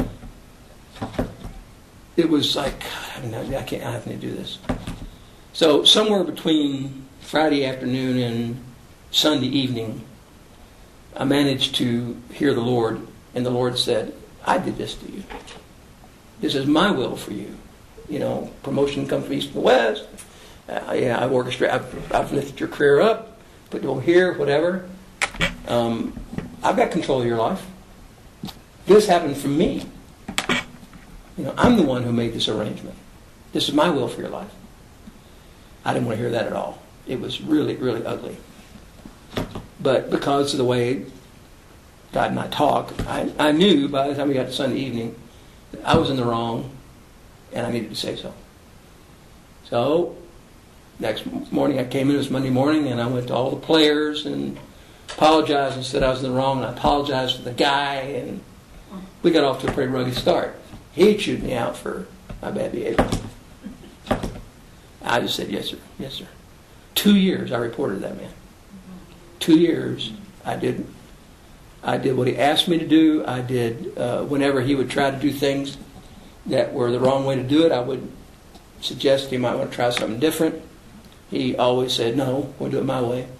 it was like, God, I, mean, I can't. I have to do this. So somewhere between Friday afternoon and Sunday evening, I managed to hear the Lord, and the Lord said, "I did this to you. This is my will for you. You know, promotion comes from east and west. Uh, yeah, I've orchestrated. I've, I've lifted your career up, put you over here, whatever. Um, I've got control of your life. This happened from me. You know, I'm the one who made this arrangement. This is my will for your life." I didn't want to hear that at all. It was really, really ugly. But because of the way God and I talk, I, I knew by the time we got to Sunday evening that I was in the wrong and I needed to say so. So, next morning I came in, it was Monday morning, and I went to all the players and apologized and said I was in the wrong, and I apologized to the guy, and we got off to a pretty rugged start. He chewed me out for my bad behavior. I just said, yes, sir, yes, sir. Two years I reported that man. Two years I did I did what he asked me to do. I did, uh, whenever he would try to do things that were the wrong way to do it, I would suggest he might want to try something different. He always said, no, we'll do it my way.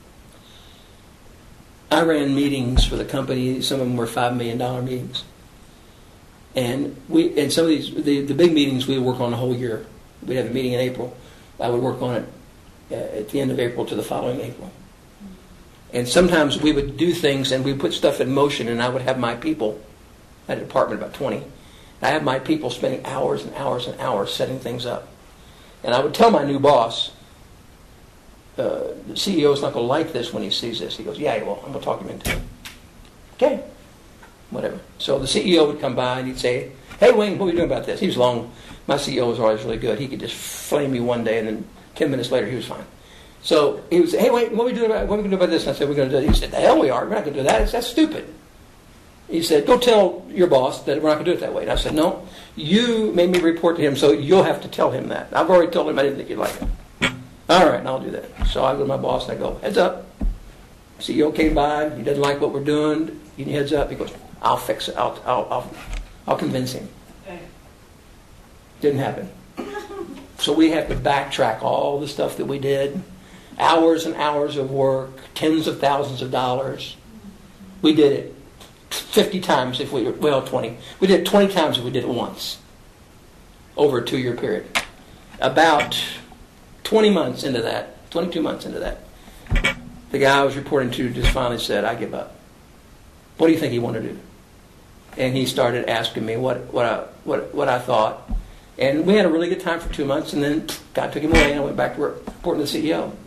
I ran meetings for the company. Some of them were five million dollars meetings. And we, and some of these, the, the big meetings we would work on the whole year. We'd have a meeting in April. I would work on it uh, at the end of April to the following April. And sometimes we would do things and we'd put stuff in motion, and I would have my people, I had a department of about twenty, I have my people spending hours and hours and hours setting things up. And I would tell my new boss, uh, the C E O is not going to like this when he sees this. He goes, yeah, well, I'm going to talk him into it. Okay, whatever. So the C E O would come by and he'd say, hey, Wayne, what are you doing about this? He was long. My C E O was always really good. He could just flame me one day, and then ten minutes later he was fine. So he would say, hey, wait, what are we doing about, what are we going to do about this? And I said, we're going to do that. He said, the hell we are. We're not going to do that. That's stupid. He said, go tell your boss that we're not going to do it that way. And I said, no, you made me report to him, so you'll have to tell him that. I've already told him I didn't think you'd like it. All right, and I'll do that. So I go to my boss and I go, heads up. C E O came by. He doesn't like what we're doing. He heads up. He goes, I'll fix it. I'll, I'll, I'll, I'll convince him. Didn't happen. So we have to backtrack all the stuff that we did. Hours and hours of work, tens of thousands of dollars. We did it fifty times if we were, well, twenty. We did it twenty times if we did it once over a two-year period. About twenty months into that, twenty-two months into that, the guy I was reporting to just finally said, I give up. What do you think he wanted to do? And he started asking me what, what, I, what, what I thought. And we had a really good time for two months, and then God took him away, and I went back to work reporting to the C E O.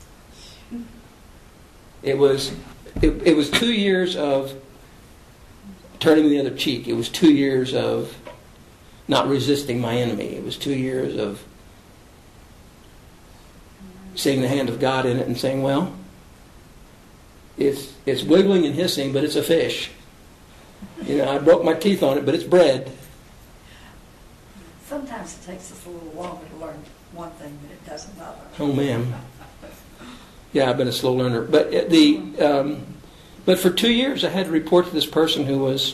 It was it, it was two years of turning the other cheek. It was two years of not resisting my enemy. It was two years of seeing the hand of God in it and saying, well, it's it's wiggling and hissing, but it's a fish. You know, I broke my teeth on it, but it's bread. Sometimes it takes us a little longer to learn one thing than it does another. Oh, ma'am. Yeah, I've been a slow learner. But the um, but for two years I had to report to this person who was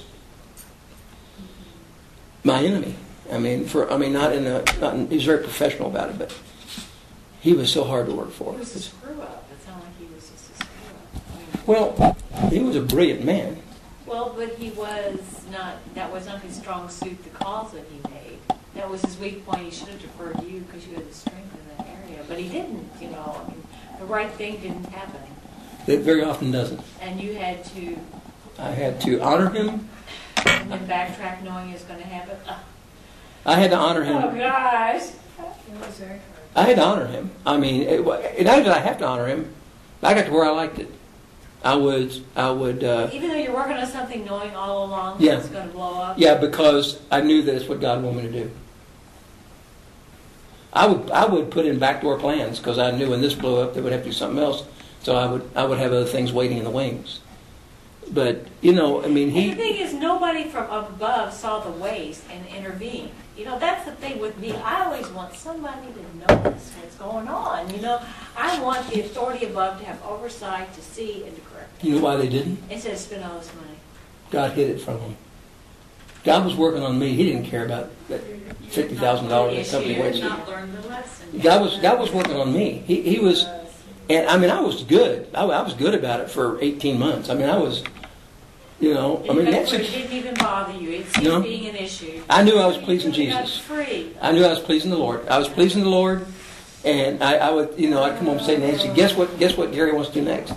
my enemy. I mean, for I mean, not in a not in, he was very professional about it, but he was so hard to work for. He was a screw up. It sounded like he was just a screw up. I mean, Well, he was a brilliant man. well, but he was not. That was not his strong suit. The calls that he made. That was his weak point. He should have deferred to you because you had the strength in that area, but he didn't. You know, I mean, the right thing didn't happen, It very often doesn't. and you had to I had to honor him. and then backtrack, knowing it was going to happen. Uh, I had to honor him. oh gosh! It was very hard. I had to honor him. I mean, it, wa- and not did I have to honor him. I got to where I liked it. I would, I would, uh, Even though you're working on something, knowing all along Yeah. that it's going to blow up. yeah, because I knew that's what God wanted me to do. I would, I would put in backdoor plans because I knew when this blew up, they would have to do something else. So I would, I would have other things waiting in the wings. But you know, I mean, And the he, thing is, nobody from up above saw the waste and intervened. You know, that's the thing with me. I always want somebody to notice what's going on. You know, I want the authority above to have oversight, to see, and to correct. You know why they didn't? Instead of spending all this money. God hid it from them. God was working on me. He didn't care about that fifty thousand dollars that company You're wasted. not learned the lesson. God was God was working on me. He he was, and I mean I was good. I, I was good about it for eighteen months. I mean I was, you know, I mean that's that's. where it didn't even bother you. It ceased No. being an issue. I knew I was pleasing You got Jesus. free. I knew I was pleasing the Lord. I was pleasing the Lord, and I, I would, you know, I'd come home and say, Nancy, guess what? Guess what Gary wants to do next?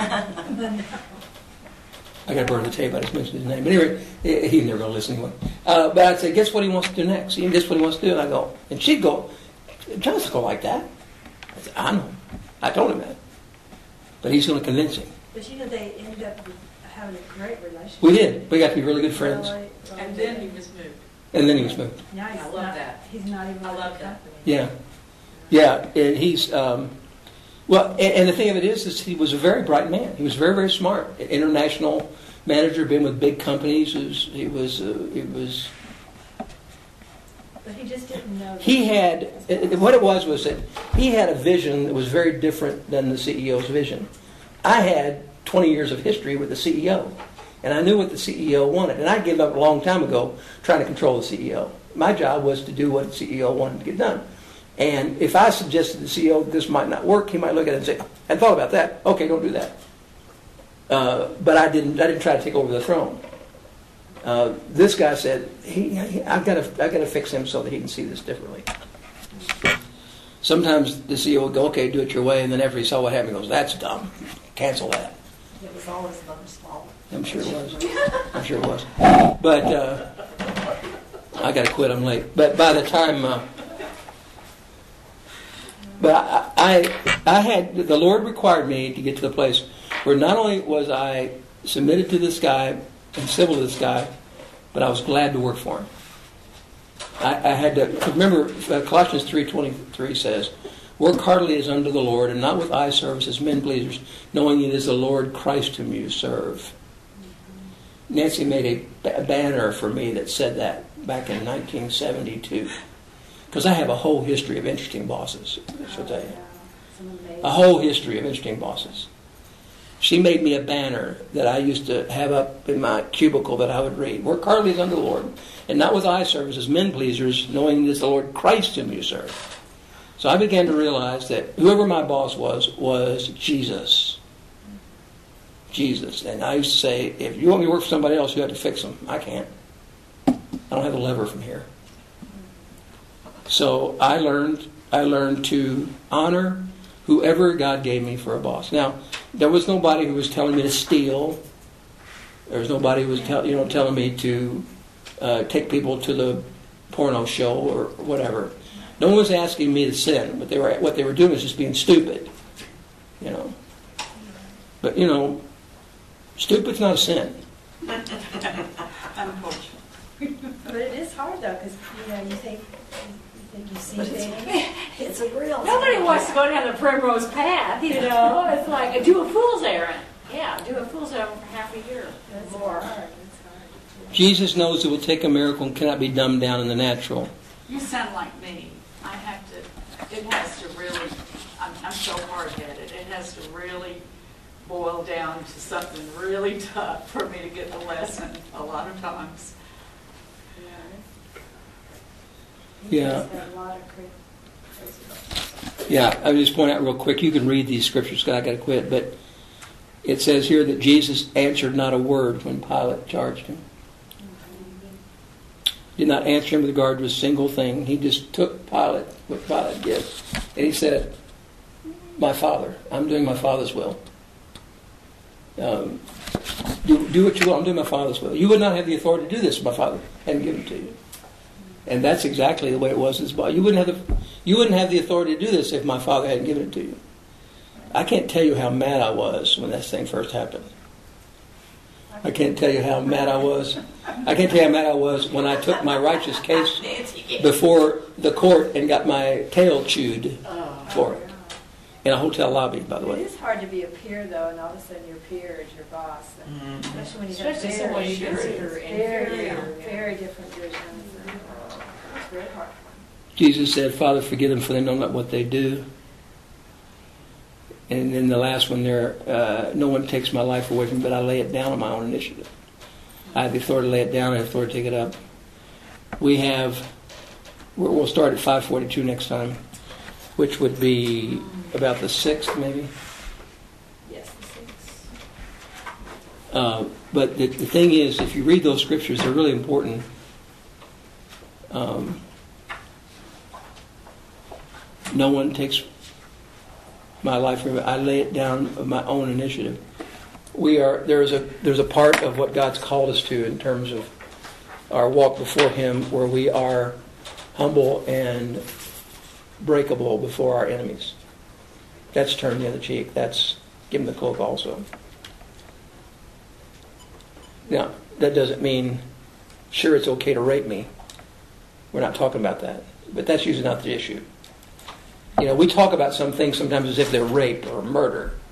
I got to burn the tape. I just mentioned his name, but anyway, he- he's never going to listen anyway. Uh, but I'd say, guess what he wants to do next? He guess what he wants to do? And I go, and she'd go, John doesn't go like that. I said, I know. I told him that, but he's going to convince him. But you know, they ended up having a great relationship. We did. We got to be really good friends, Really, really And then good. he was moved. and then he was moved. Now he's I love not, that. He's not even I with love the that. company. Yeah, yeah, and he's um, well, and, and the thing of it is, is he was a very bright man. He was very, very smart. International manager, been with big companies. He was, he was, uh, he was. But he just didn't know. He had it, what it was was that he had a vision that was very different than the C E O's vision. I had twenty years of history with the C E O, and I knew what the C E O wanted. And I gave up a long time ago trying to control the C E O. My job was to do what the C E O wanted to get done. And if I suggested to the C E O this might not work, he might look at it and say, "I thought about that. Okay, don't do that." Uh, but I didn't. I didn't try to take over the throne. Uh, this guy said, he, he, "I've got to. I've got to fix him so that he can see this differently." Sometimes the C E O would go, "Okay, do it your way," and then after he saw what happened, he goes, "That's dumb. Cancel that." It was always mother's fault. I'm sure it was. I'm sure it was. But uh, I got to quit. I'm late. But by the time, uh, but I, I, I had the Lord required me to get to the place where not only was I submitted to this guy and civil to this guy, but I was glad to work for him. I, I had to remember uh, Colossians three twenty-three says, "Work heartily as unto the Lord, and not with eye service as men pleasers, knowing it is the Lord Christ whom you serve." Nancy made a, a banner for me that said that back in nineteen seventy-two. Because I have a whole history of interesting bosses, I'll tell you. A whole history of interesting bosses. She made me a banner that I used to have up in my cubicle that I would read. "Work heartily as unto the Lord, and not with eye service as men pleasers, knowing it is the Lord Christ whom you serve." So I began to realize that whoever my boss was, was Jesus. Jesus. And I used to say, if you want me to work for somebody else, you have to fix them. I can't. I don't have a lever from here. So I learned I learned to honor whoever God gave me for a boss. Now, there was nobody who was telling me to steal. There was nobody who was tell, you know telling me to uh, take people to the porno show or whatever. No one was asking me to sin, but they were what they were doing was just being stupid. You know. But you know, stupid's not a sin. Unfortunately. But it is hard though, because you know you think you think you see But it's, things. it's a real. Nobody wants to go down the primrose path, you know. It's like, do a fool's errand. Yeah, do a fool's errand for half a year. That's More. hard. That's hard. Jesus knows it will take a miracle and cannot be dumbed down in the natural. You sound like me. I have to, it has to really, I'm, I'm so hard-headed. It has to really boil down to something really tough for me to get the lesson a lot of times. He Yeah. does have a lot of crazy- Yeah, I would just point out real quick, you can read these scriptures, because I got to quit, but it says here that Jesus answered not a word when Pilate charged him. Did not answer him with regard to a single thing. He just took Pilate, what Pilate did, and he said, "My Father, I'm doing my Father's will. Um, do, do what you will, I'm doing my Father's will. You would not have the authority to do this if my Father hadn't given it to you." And that's exactly the way it was in his body. You wouldn't have the, you wouldn't have the authority to do this if my Father hadn't given it to you. I can't tell you how mad I was when that thing first happened. I can't tell you how mad I was. I can't tell you how mad I was when I took my righteous case before the court and got my tail chewed for it. In a hotel lobby, by the It way. is hard to be a peer though, and all of a sudden your peer is your boss, and especially when you have Especially very, someone you very, consider very, inferior. very different visions. Bret Hart one. Jesus said, Father, forgive them for they know not what they do. And then the last one there, uh, no one takes my life away from me, but I lay it down on my own initiative. I have the authority to lay it down and the authority to take it up. We have, we'll start at five forty-two next time, which would be about the sixth maybe. Yes, the six. Uh, but the, the thing is, if you read those scriptures, they're really important. Um, no one takes my life from me. I lay it down of my own initiative. We are there's a there's a part of what God's called us to in terms of our walk before Him, where we are humble and breakable before our enemies. That's turn the other cheek. That's give them the cloak also. Now, that doesn't mean, sure, it's okay to rape me. We're not talking about that. But that's usually not the issue. You know, we talk about some things sometimes as if they're rape or murder.